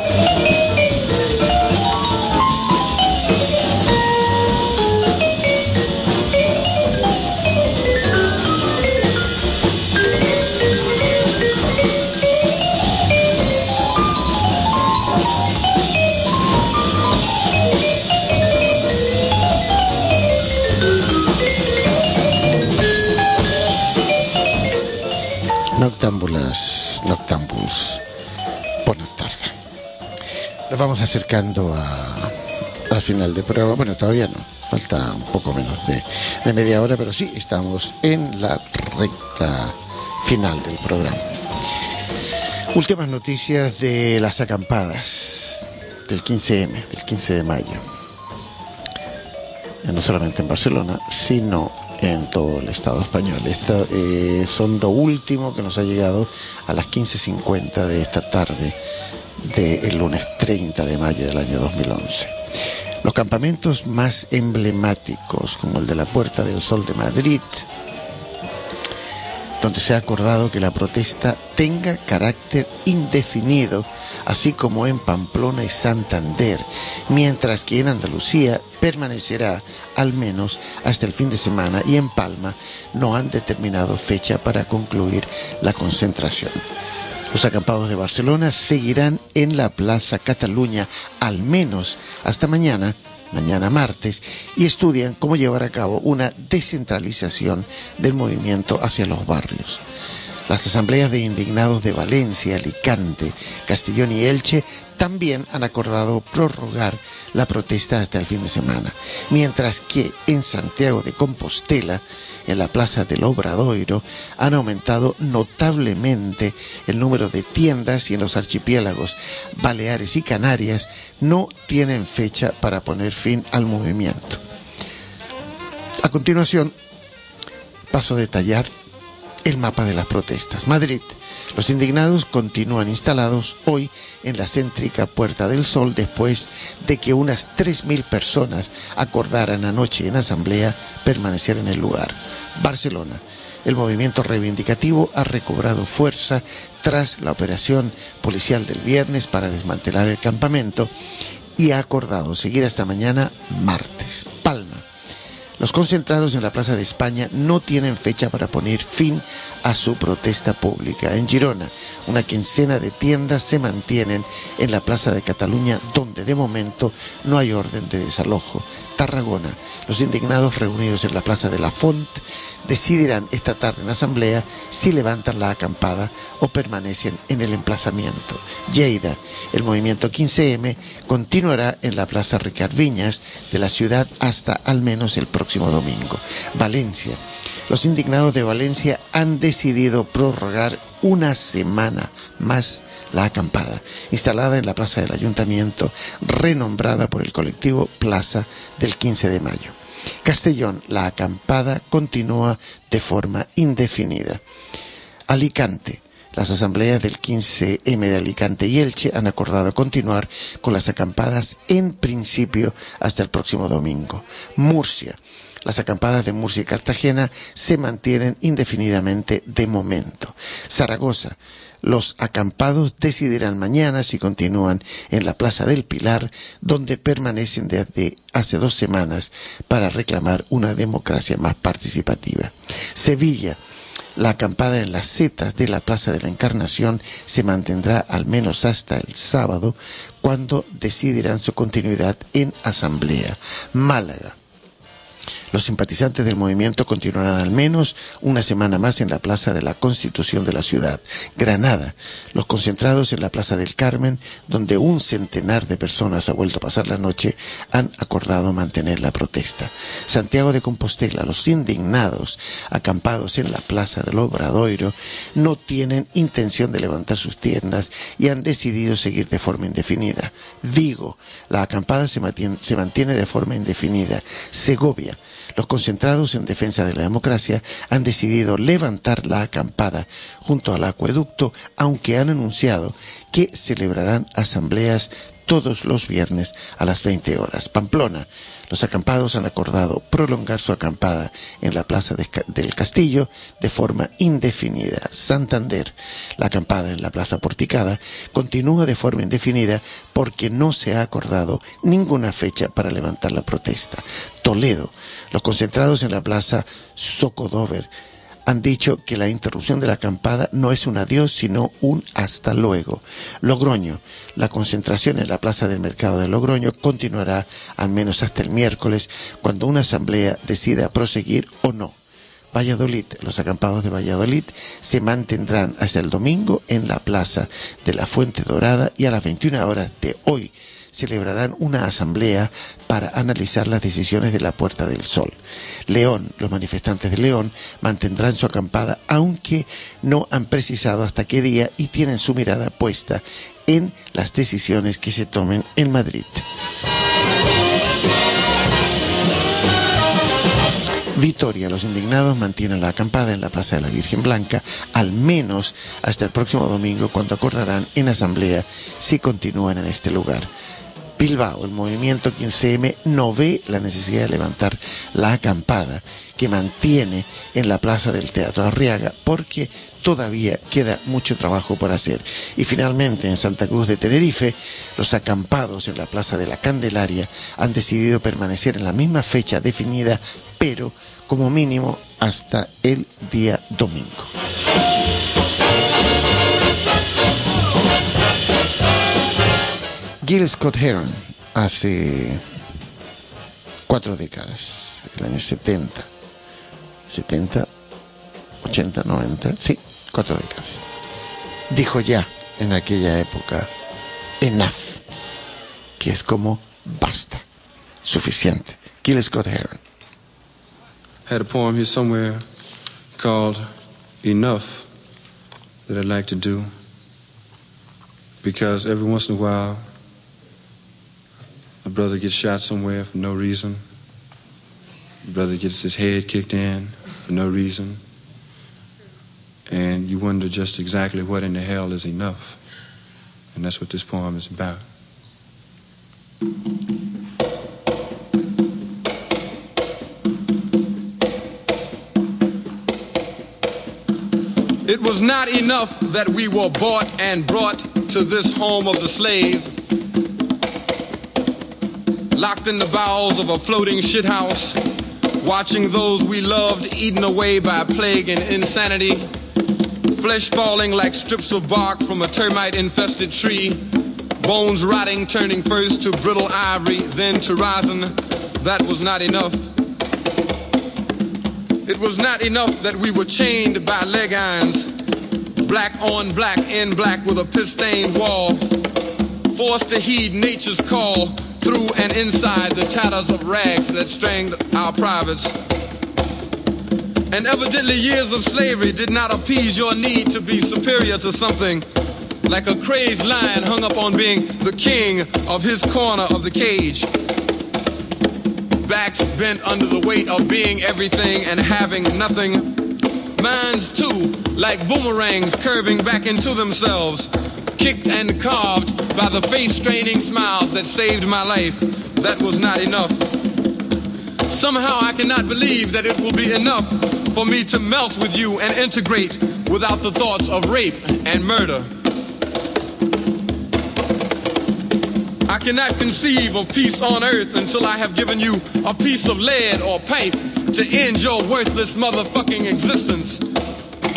Noctámbulas, noctámbuls, buena tarde. Nos vamos acercando a, al final del programa. Bueno, todavía no, falta un poco menos de, de media hora, pero sí, estamos en la recta final del programa. Últimas noticias de las acampadas del quince eme, del quince de mayo. No solamente en Barcelona, sino en todo el Estado español. Esto, eh, son lo último que nos ha llegado a las quince cincuenta de esta tarde del lunes treinta de mayo del año dos mil once. Los campamentos más emblemáticos, como el de la Puerta del Sol de Madrid, donde se ha acordado que la protesta tenga carácter indefinido, así como en Pamplona y Santander, mientras que en Andalucía permanecerá al menos hasta el fin de semana, y en Palma no han determinado fecha para concluir la concentración. Los acampados de Barcelona seguirán en la Plaza Cataluña al menos hasta mañana, mañana martes, y estudian cómo llevar a cabo una descentralización del movimiento hacia los barrios. Las asambleas de indignados de Valencia, Alicante, Castellón y Elche también han acordado prorrogar la protesta hasta el fin de semana, mientras que en Santiago de Compostela, en la Plaza del Obradoiro, han aumentado notablemente el número de tiendas, y en los archipiélagos Baleares y Canarias no tienen fecha para poner fin al movimiento. A continuación, paso a detallar el mapa de las protestas. Madrid. Los indignados continúan instalados hoy en la céntrica Puerta del Sol después de que unas tres mil personas acordaran anoche en asamblea permanecer en el lugar. Barcelona. El movimiento reivindicativo ha recobrado fuerza tras la operación policial del viernes para desmantelar el campamento y ha acordado seguir hasta mañana martes. Palma. Los concentrados en la Plaza de España no tienen fecha para poner fin a su protesta pública. En Girona, una quincena de tiendas se mantienen en la Plaza de Cataluña, donde de momento no hay orden de desalojo. Tarragona, los indignados reunidos en la Plaza de la Font decidirán esta tarde en asamblea si levantan la acampada o permanecen en el emplazamiento. Lleida, el movimiento quince eme continuará en la Plaza Ricard Viñas de la ciudad hasta al menos el próximo domingo. Valencia, los indignados de Valencia han decidido prorrogar una semana más la acampada, instalada en la plaza del ayuntamiento, renombrada por el colectivo Plaza del quince de mayo. Castellón, la acampada continúa de forma indefinida. Alicante, las asambleas del quince eme de Alicante y Elche han acordado continuar con las acampadas en principio hasta el próximo domingo. Murcia, las acampadas de Murcia y Cartagena se mantienen indefinidamente de momento. Zaragoza, los acampados decidirán mañana si continúan en la Plaza del Pilar, donde permanecen desde hace dos semanas para reclamar una democracia más participativa. Sevilla, La acampada en las setas de la Plaza de la Encarnación se mantendrá al menos hasta el sábado, cuando decidirán su continuidad en asamblea. Málaga. Los simpatizantes del movimiento continuarán al menos una semana más en la Plaza de la Constitución de la ciudad. Granada. Los concentrados en la Plaza del Carmen, donde un centenar de personas ha vuelto a pasar la noche, han acordado mantener la protesta. Santiago de Compostela. Los indignados acampados en la Plaza del Obradoiro no tienen intención de levantar sus tiendas y han decidido seguir de forma indefinida. Vigo. La acampada se mantiene, se mantiene de forma indefinida. Segovia. Los concentrados en defensa de la democracia han decidido levantar la acampada junto al acueducto, aunque han anunciado que celebrarán asambleas todos los viernes a las veinte horas. Pamplona. Los acampados han acordado prolongar su acampada en la Plaza de, del Castillo de forma indefinida. Santander. La acampada en la Plaza Porticada continúa de forma indefinida porque no se ha acordado ninguna fecha para levantar la protesta. Toledo. Los concentrados en la Plaza Socodover han dicho que la interrupción de la acampada no es un adiós, sino un hasta luego. Logroño. La concentración en la Plaza del Mercado de Logroño continuará al menos hasta el miércoles, cuando una asamblea decida proseguir o no. Valladolid. Los acampados de Valladolid se mantendrán hasta el domingo en la Plaza de la Fuente Dorada y a las veintiuna horas de hoy celebrarán una asamblea para analizar las decisiones de la Puerta del Sol. León. Los manifestantes de León mantendrán su acampada, aunque no han precisado hasta qué día, y tienen su mirada puesta en las decisiones que se tomen en Madrid. Vitoria. Los indignados mantienen la acampada en la Plaza de la Virgen Blanca al menos hasta el próximo domingo, cuando acordarán en asamblea si continúan en este lugar. Bilbao. El movimiento quince eme no ve la necesidad de levantar la acampada que mantiene en la Plaza del Teatro Arriaga, porque todavía queda mucho trabajo por hacer. Y finalmente, en Santa Cruz de Tenerife, los acampados en la Plaza de la Candelaria han decidido permanecer en la misma fecha definida, pero como mínimo hasta el día domingo. Gil Scott-Heron, hace cuatro décadas, el año setenta, setenta, ochenta, noventa, sí, cuatro décadas, dijo ya en aquella época, enough, que es como basta, suficiente. Gil Scott-Heron. Had a poem here somewhere called Enough that I'd like to do, because every once in a while a brother gets shot somewhere for no reason. A brother gets his head kicked in for no reason. And you wonder just exactly what in the hell is enough. And that's what this poem is about. It was not enough that we were bought and brought to this home of the slave, locked in the bowels of a floating shithouse, watching those we loved eaten away by plague and insanity, flesh falling like strips of bark from a termite-infested tree, bones rotting, turning first to brittle ivory, then to rosin. That was not enough. It was not enough that we were chained by leg irons, black on black in black with a piss-stained wall, forced to heed nature's call through and inside the tatters of rags that strangled our privates. And evidently years of slavery did not appease your need to be superior to something, like a crazed lion hung up on being the king of his corner of the cage. Backs bent under the weight of being everything and having nothing. Minds too, like boomerangs curving back into themselves, kicked and carved by the face-straining smiles that saved my life. That was not enough. Somehow I cannot believe that it will be enough for me to melt with you and integrate without the thoughts of rape and murder. I cannot conceive of peace on earth until I have given you a piece of lead or pipe to end your worthless motherfucking existence.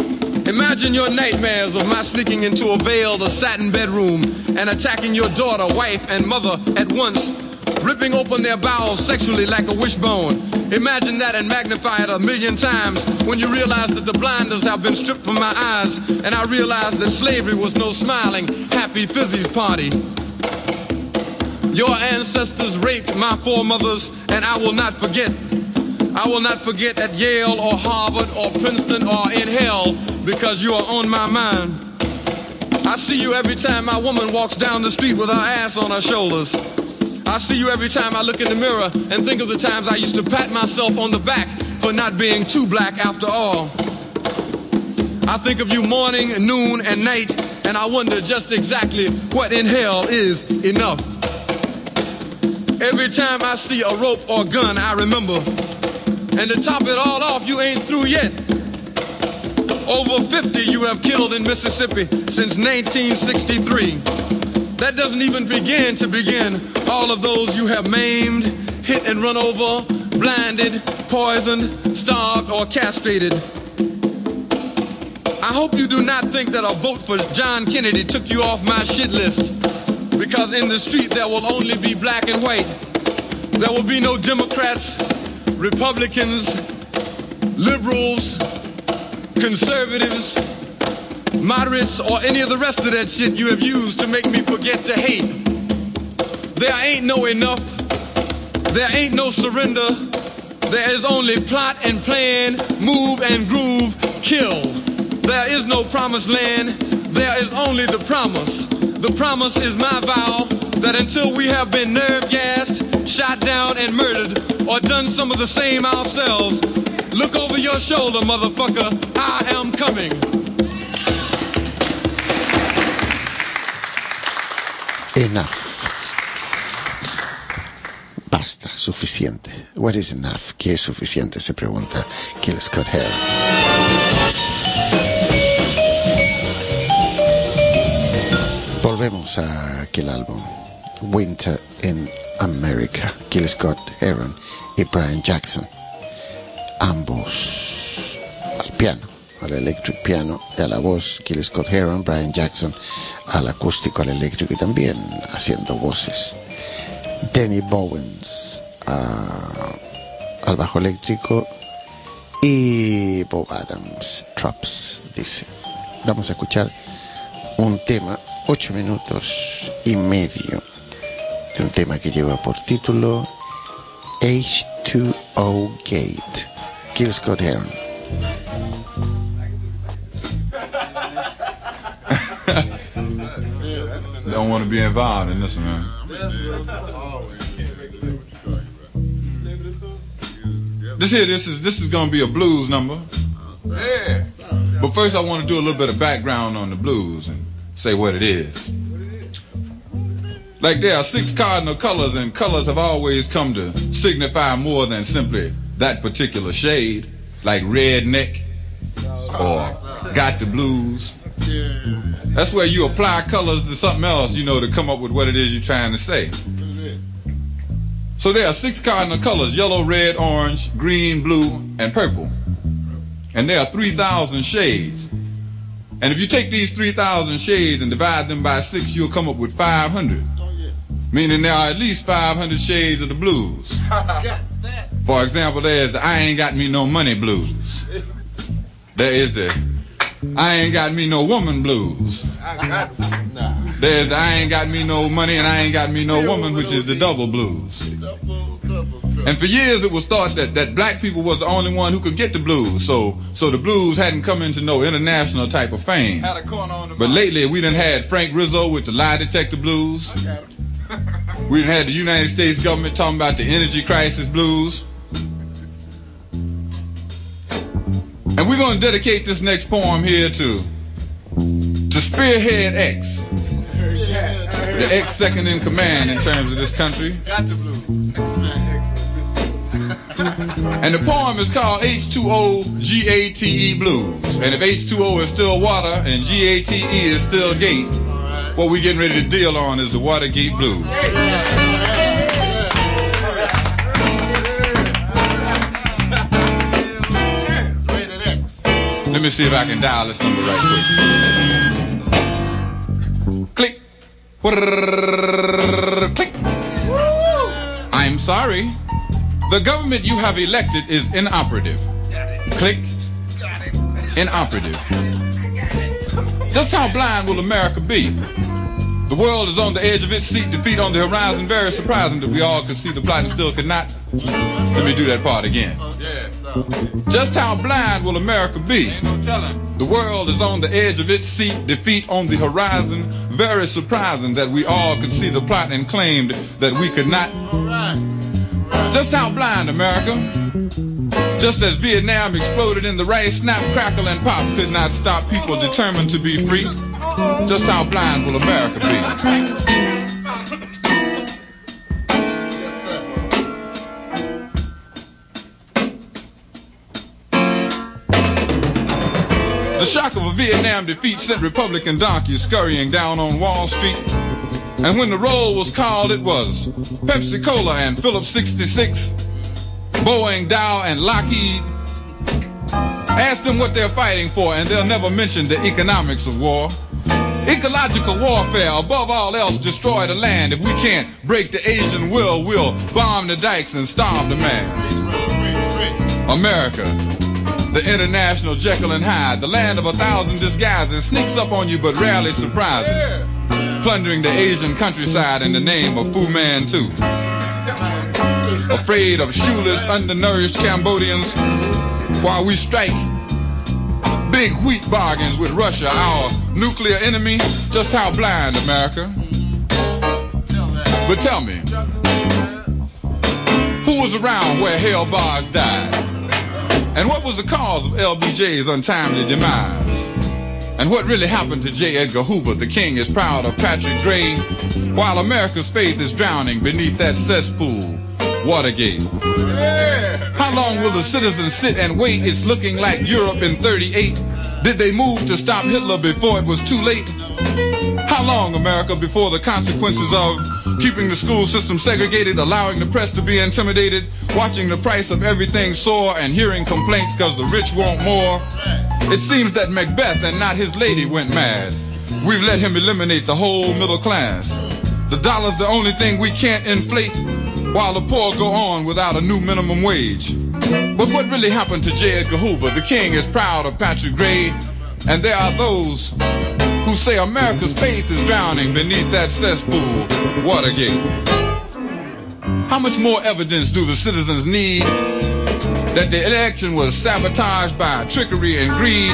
Imagine your nightmares of my sneaking into a veiled or satin bedroom and attacking your daughter, wife, and mother at once, ripping open their bowels sexually like a wishbone. Imagine that and magnify it a million times when you realize that the blinders have been stripped from my eyes and I realize that slavery was no smiling, happy fizzy's party. Your ancestors raped my foremothers and I will not forget. I will not forget at Yale or Harvard or Princeton or in hell because you are on my mind. I see you every time my woman walks down the street with her ass on her shoulders. I see you every time I look in the mirror and think of the times I used to pat myself on the back for not being too black after all. I think of you morning, noon, and night, and I wonder just exactly what in hell is enough. Every time I see a rope or gun, I remember. And to top it all off, you ain't through yet. Over fifty you have killed in Mississippi since nineteen sixty-three. That doesn't even begin to begin all of those you have maimed, hit and run over, blinded, poisoned, starved, or castrated. I hope you do not think that a vote for John Kennedy took you off my shit list, because in the street there will only be black and white. There will be no Democrats, Republicans, liberals, conservatives, moderates, or any of the rest of that shit you have used to make me forget to hate. There ain't no enough. There ain't no surrender. There is only plot and plan, move and groove, kill. There is no promised land. There is only the promise. The promise is my vow that until we have been nerve gassed, shot down and murdered, or done some of the same ourselves, look over your shoulder, motherfucker. I am coming. Enough. Basta, suficiente. What is enough? ¿Qué es suficiente? Se pregunta Gil Scott Heron. Volvemos a aquel álbum, Winter in America. Gil Scott Heron y Brian Jackson, ambos al piano, al electric piano y a la voz. Gil Scott Heron, Brian Jackson al acústico, al eléctrico y también haciendo voces. Danny Bowens uh, al bajo eléctrico y Bob Adams, Traps, dice. Vamos a escuchar un tema, ocho minutos y medio, de un tema que lleva por título H two O Gate. Gil Scott Heron. Don't want to be involved in this one, man. This here, this is this is gonna be a blues number. Yeah. But first, I want to do a little bit of background on the blues and say what it is. Like there are six cardinal colors, and colors have always come to signify more than simply that particular shade, like redneck or got the blues. That's where you apply colors to something else, you know, to come up with what it is you're trying to say. So there are six cardinal colors: yellow, red, orange, green, blue, and purple. And there are three thousand shades. And if you take these three thousand shades and divide them by six, you'll come up with five hundred. Meaning there are at least five hundred shades of the blues. For example, there's the I ain't got me no money blues. There is the I ain't got me no woman blues. There's the I ain't got me no money and I ain't got me no woman, which is the double blues. And for years it was thought that, that black people was the only one who could get the blues. So so the blues hadn't come into no international type of fame. But lately we done had Frank Rizzo with the lie detector blues. We done had the United States government talking about the energy crisis blues. And we're going to dedicate this next poem here to to Spearhead X, the X second in command in terms of this country. And the poem is called H two O G A T E Blues. And if H two O is still water and G A T E is still gate, what we're getting ready to deal on is the Watergate Blues. Let me see if I can dial this number right quick. Click. Click. I'm sorry. The government you have elected is inoperative. Click. Inoperative. Just how blind will America be? The world is on the edge of its seat, defeat on the horizon. Very surprising that we all could see the plot and still could not. Let me do that part again. Just how blind will America be? The world is on the edge of its seat, defeat on the horizon. Very surprising that we all could see the plot and claimed that we could not. Just how blind, America? Just as Vietnam exploded in the rice, snap, crackle, and pop could not stop people determined to be free. Just how blind will America be? The shock of a Vietnam defeat sent Republican donkeys scurrying down on Wall Street. And when the roll was called, it was Pepsi Cola and Phillips sixty-six, Boeing, Dow, and Lockheed. Ask them what they're fighting for, and they'll never mention the economics of war. Ecological warfare, above all else, destroy the land. If we can't break the Asian will, we'll bomb the dikes and starve the man. America, the international Jekyll and Hyde, the land of a thousand disguises, sneaks up on you but rarely surprises, plundering the Asian countryside in the name of Fu Manchu. Afraid of shoeless, undernourished Cambodians, while we strike big wheat bargains with Russia, our nuclear enemy. Just how blind, America? But tell me, who was around where Hale Boggs died? And what was the cause of L B J's untimely demise? And what really happened to J. Edgar Hoover? The king is proud of Patrick Gray, while America's faith is drowning beneath that cesspool, Watergate. How long will the citizens sit and wait? It's looking like Europe in thirty-eight. Did they move to stop Hitler before it was too late? How long, America, before the consequences of keeping the school system segregated, allowing the press to be intimidated, watching the price of everything soar, and hearing complaints because the rich want more? It seems that Macbeth and not his lady went mad. We've let him eliminate the whole middle class. The dollar's the only thing we can't inflate, while the poor go on without a new minimum wage. But what really happened to J. Edgar Hoover? The king is proud of Patrick Gray, and there are those who say America's faith is drowning beneath that cesspool, Watergate. How much more evidence do the citizens need that the election was sabotaged by trickery and greed?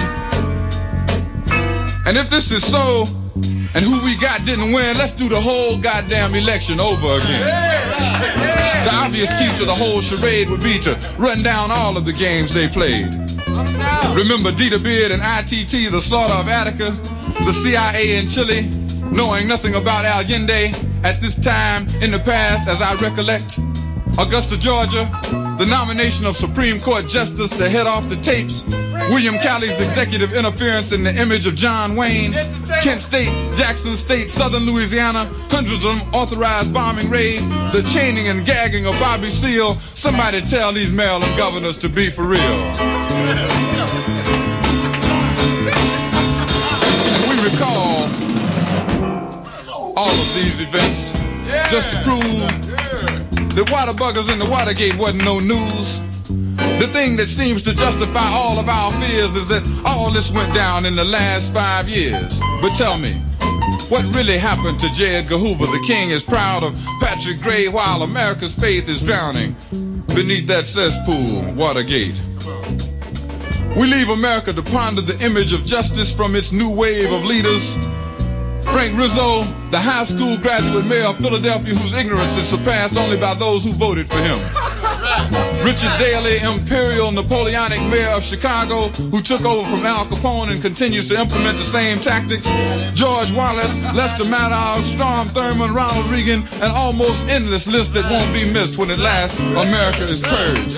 And if this is so, and who we got didn't win, let's do the whole goddamn election over again. The obvious key to the whole charade would be to run down all of the games they played. Remember Dita Beard and I T T, the slaughter of Attica, the C I A in Chile, knowing nothing about Allende at this time in the past, as I recollect. Augusta, Georgia, the nomination of Supreme Court Justice to head off the tapes, William Calley's executive interference in the image of John Wayne, Kent State, Jackson State, Southern Louisiana, hundreds of authorized bombing raids, the chaining and gagging of Bobby Seale. Somebody tell these Maryland governors to be for real. And we recall all of these events just to prove the water buggers in the Watergate wasn't no news. The thing that seems to justify all of our fears is that all this went down in the last five years. But tell me, what really happened to J. Edgar Hoover? The king is proud of Patrick Gray, while America's faith is drowning beneath that cesspool, Watergate. We leave America to ponder the image of justice from its new wave of leaders. Frank Rizzo, the high school graduate mayor of Philadelphia, whose ignorance is surpassed only by those who voted for him. Richard Daley, imperial Napoleonic mayor of Chicago, who took over from Al Capone and continues to implement the same tactics. George Wallace, Lester Maddox, Strom Thurmond, Ronald Reagan, an almost endless list that won't be missed when at last America is purged.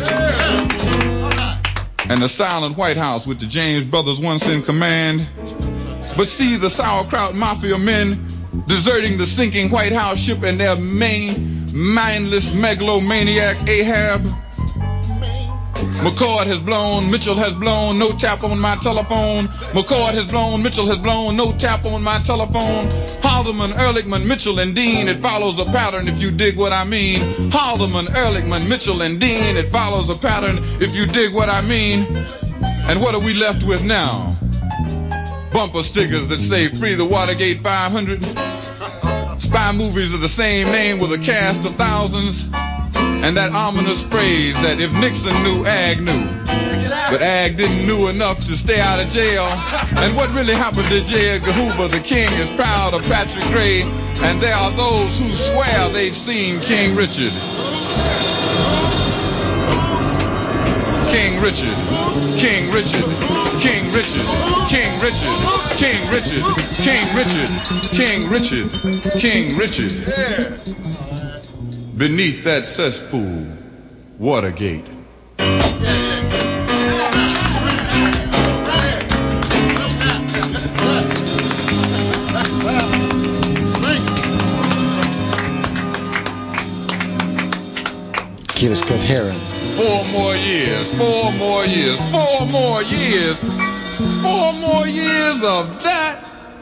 And the silent White House with the James brothers once in command. But see the sauerkraut mafia men deserting the sinking White House ship and their main mindless megalomaniac Ahab. McCord has blown, Mitchell has blown, no tap on my telephone. McCord has blown, Mitchell has blown, no tap on my telephone. Haldeman, Ehrlichman, Mitchell, and Dean, it follows a pattern if you dig what I mean. Haldeman, Ehrlichman, Mitchell, and Dean, it follows a pattern if you dig what I mean. And what are we left with now? Bumper stickers that say free the Watergate five hundred. Spy movies of the same name with a cast of thousands. And that ominous phrase that if Nixon knew, Ag knew. But Ag didn't know enough to stay out of jail. And what really happened to J. Edgar Hoover? The king is proud of Patrick Gray. And there are those who swear they've seen King Richard. King Richard, King Richard, King Richard, King Richard, King Richard, King Richard, King Richard, King Richard. Beneath that cesspool, Watergate. Kid Scott Heron. Four more years, four more years, four more years, four more years of that.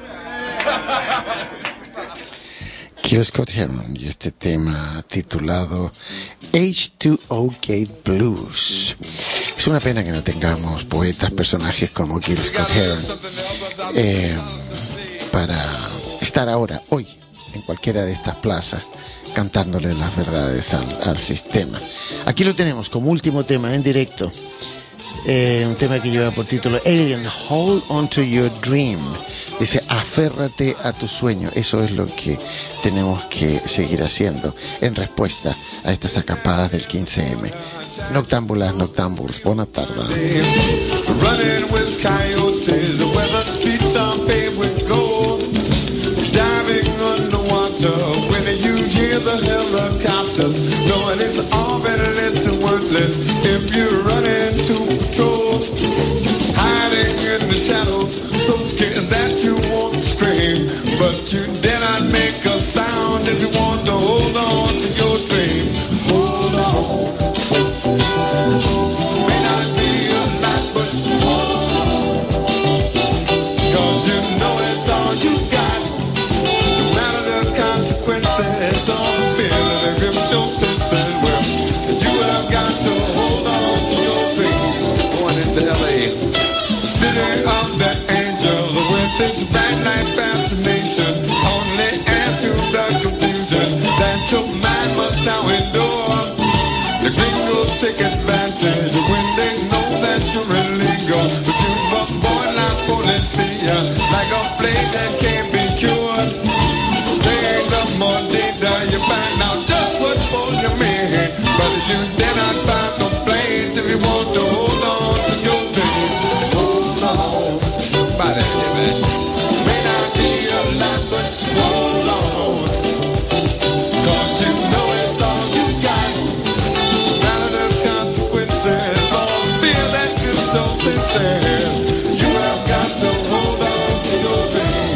Kid Scott Heron y este tema titulado H two O Gate Blues. Es una pena que no tengamos poetas, personajes como Kid Scott Heron eh, para estar ahora, hoy, en cualquiera de estas plazas, cantándole las verdades al, al sistema. Aquí lo tenemos como último tema en directo, eh, un tema que lleva por título Alien, Hold On To Your Dream. Dice, aférrate a tu sueño. Eso es lo que tenemos que seguir haciendo en respuesta a estas acampadas del quince eme. Noctámbulas, noctámbulos, buena tarde. Running with coyotes, where the streets are paved with gold. Diving underwater, when you hear the helicopters, knowing it's all better less than worthless if you're running to patrol. Hiding in the shadows, so scared that you won't scream, but you dare not make a sound if you want to hold on to your dream. Hold on. May not be a lot, but hold on, 'cause you know it's all you got. No matter the consequences, don't feel it grips your senses. Well, you have got to hold on to your dream. Going into L A, city of the angels, with its bright light fascination, only add to the confusion that your mind must now endure. The gringos take advantage when they know that you're illegal, but you must boy like policia, like a plague that can't be cured. There ain't no more data, you find out just what's for your man, but you dare not find complaints if you want to hold on to your dream. Hold on, somebody give it. May not be a lot, but hold on, 'cause you know it's all you got. None of the consequences, all fear that you're so sincere. You have got to hold on to your dream.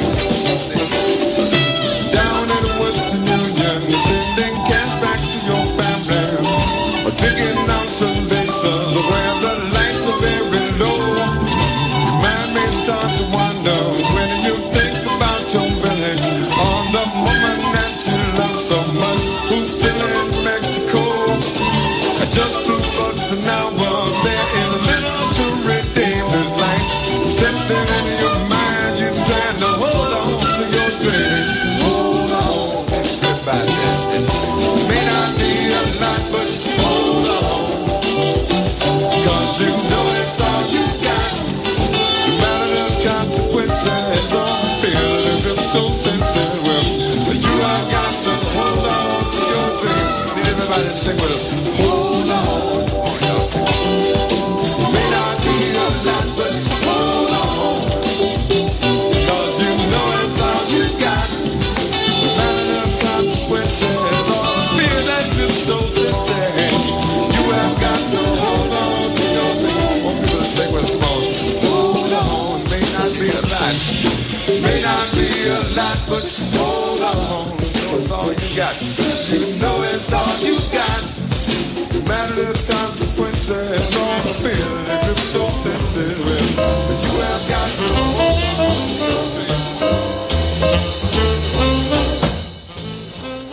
Down in Western Union, you're sending cash back to your family, or digging out some vases where the lights are very low. Your mind may start to wander when you think about your village, or the woman that you love so much who's still in Mexico. Just two bucks an hour, there is little to redeem this life. Something in your mind, you're trying to hold on to your dream. Hold on, everybody. May not be a lot, but hold on, 'cause you know it's all you got. No matter the consequences, or the fear that grips so sensitive, well, you have got to hold on to your dream. Need everybody to sing with us. Hold on. May not be a lot, but hold on, 'cause you know it's all you got. No matter the consequences, or the fear that you're so sincere, you have got to hold on to your dream. Want people to sing with us, come on. Hold on, may not be a lot, may not be a lot, but hold on. You know it's all you got. You know it's all you got. No matter the consequences, or the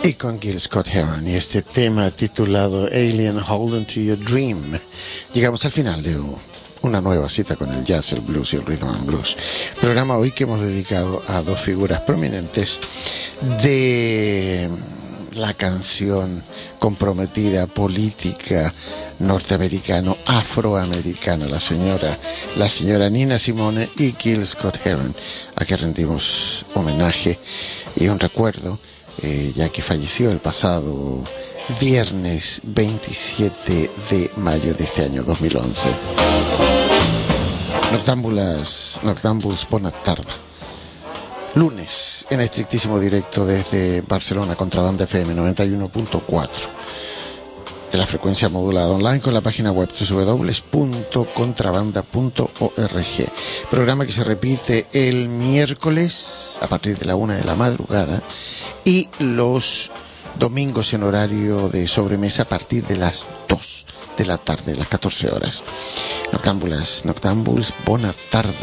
Y con Gil Scott Heron y este tema titulado Alien Hold On To Your Dream, llegamos al final de una nueva cita con el jazz, el blues y el rhythm and blues. Programa hoy que hemos dedicado a dos figuras prominentes de la canción comprometida política norteamericano afroamericana, la señora la señora Nina Simone y Gil Scott Heron, a que rendimos homenaje y un recuerdo, eh, ya que falleció el pasado viernes veintisiete de mayo de este año dos mil once. Noctámbulas, Noctámbuls, buena tarde. Lunes, en estrictísimo directo desde Barcelona, Contrabanda F M noventa y uno punto cuatro, de la frecuencia modulada online con la página web doble u doble u doble u punto contrabanda punto org. Programa que se repite el miércoles a partir de la una de la madrugada y los domingos en horario de sobremesa a partir de las dos de la tarde, las catorce horas. Noctámbulas, Noctámbuls, buena tarde.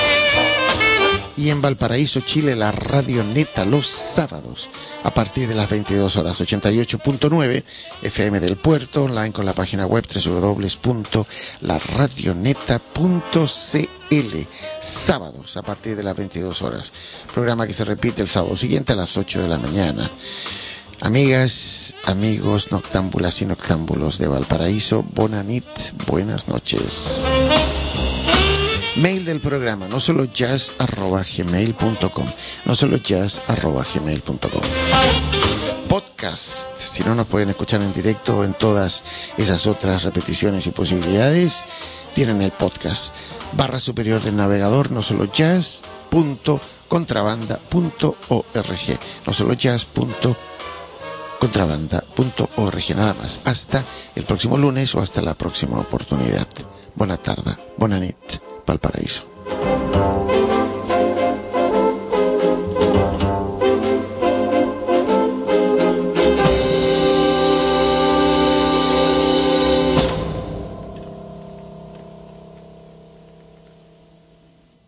Y en Valparaíso, Chile, la Radio Neta los sábados a partir de las veintidós horas, ochenta y ocho punto nueve F M del Puerto, online con la página web doble u doble u doble u punto la radioneta punto c l, sábados a partir de las veintidós horas. Programa que se repite el sábado siguiente a las ocho de la mañana. Amigas, amigos, noctámbulas y noctámbulos de Valparaíso, bonanit, buenas noches. Mail del programa, no solo jazz arroba gmail punto com, no solo jazz arroba gmail punto com. Podcast, si no nos pueden escuchar en directo o en todas esas otras repeticiones y posibilidades, tienen el podcast. Barra superior del navegador, no solo jazz punto contrabanda punto org, no solo jazz punto contrabanda punto org, nada más. Hasta el próximo lunes o hasta la próxima oportunidad. Buena tarde, buena nit, Valparaíso.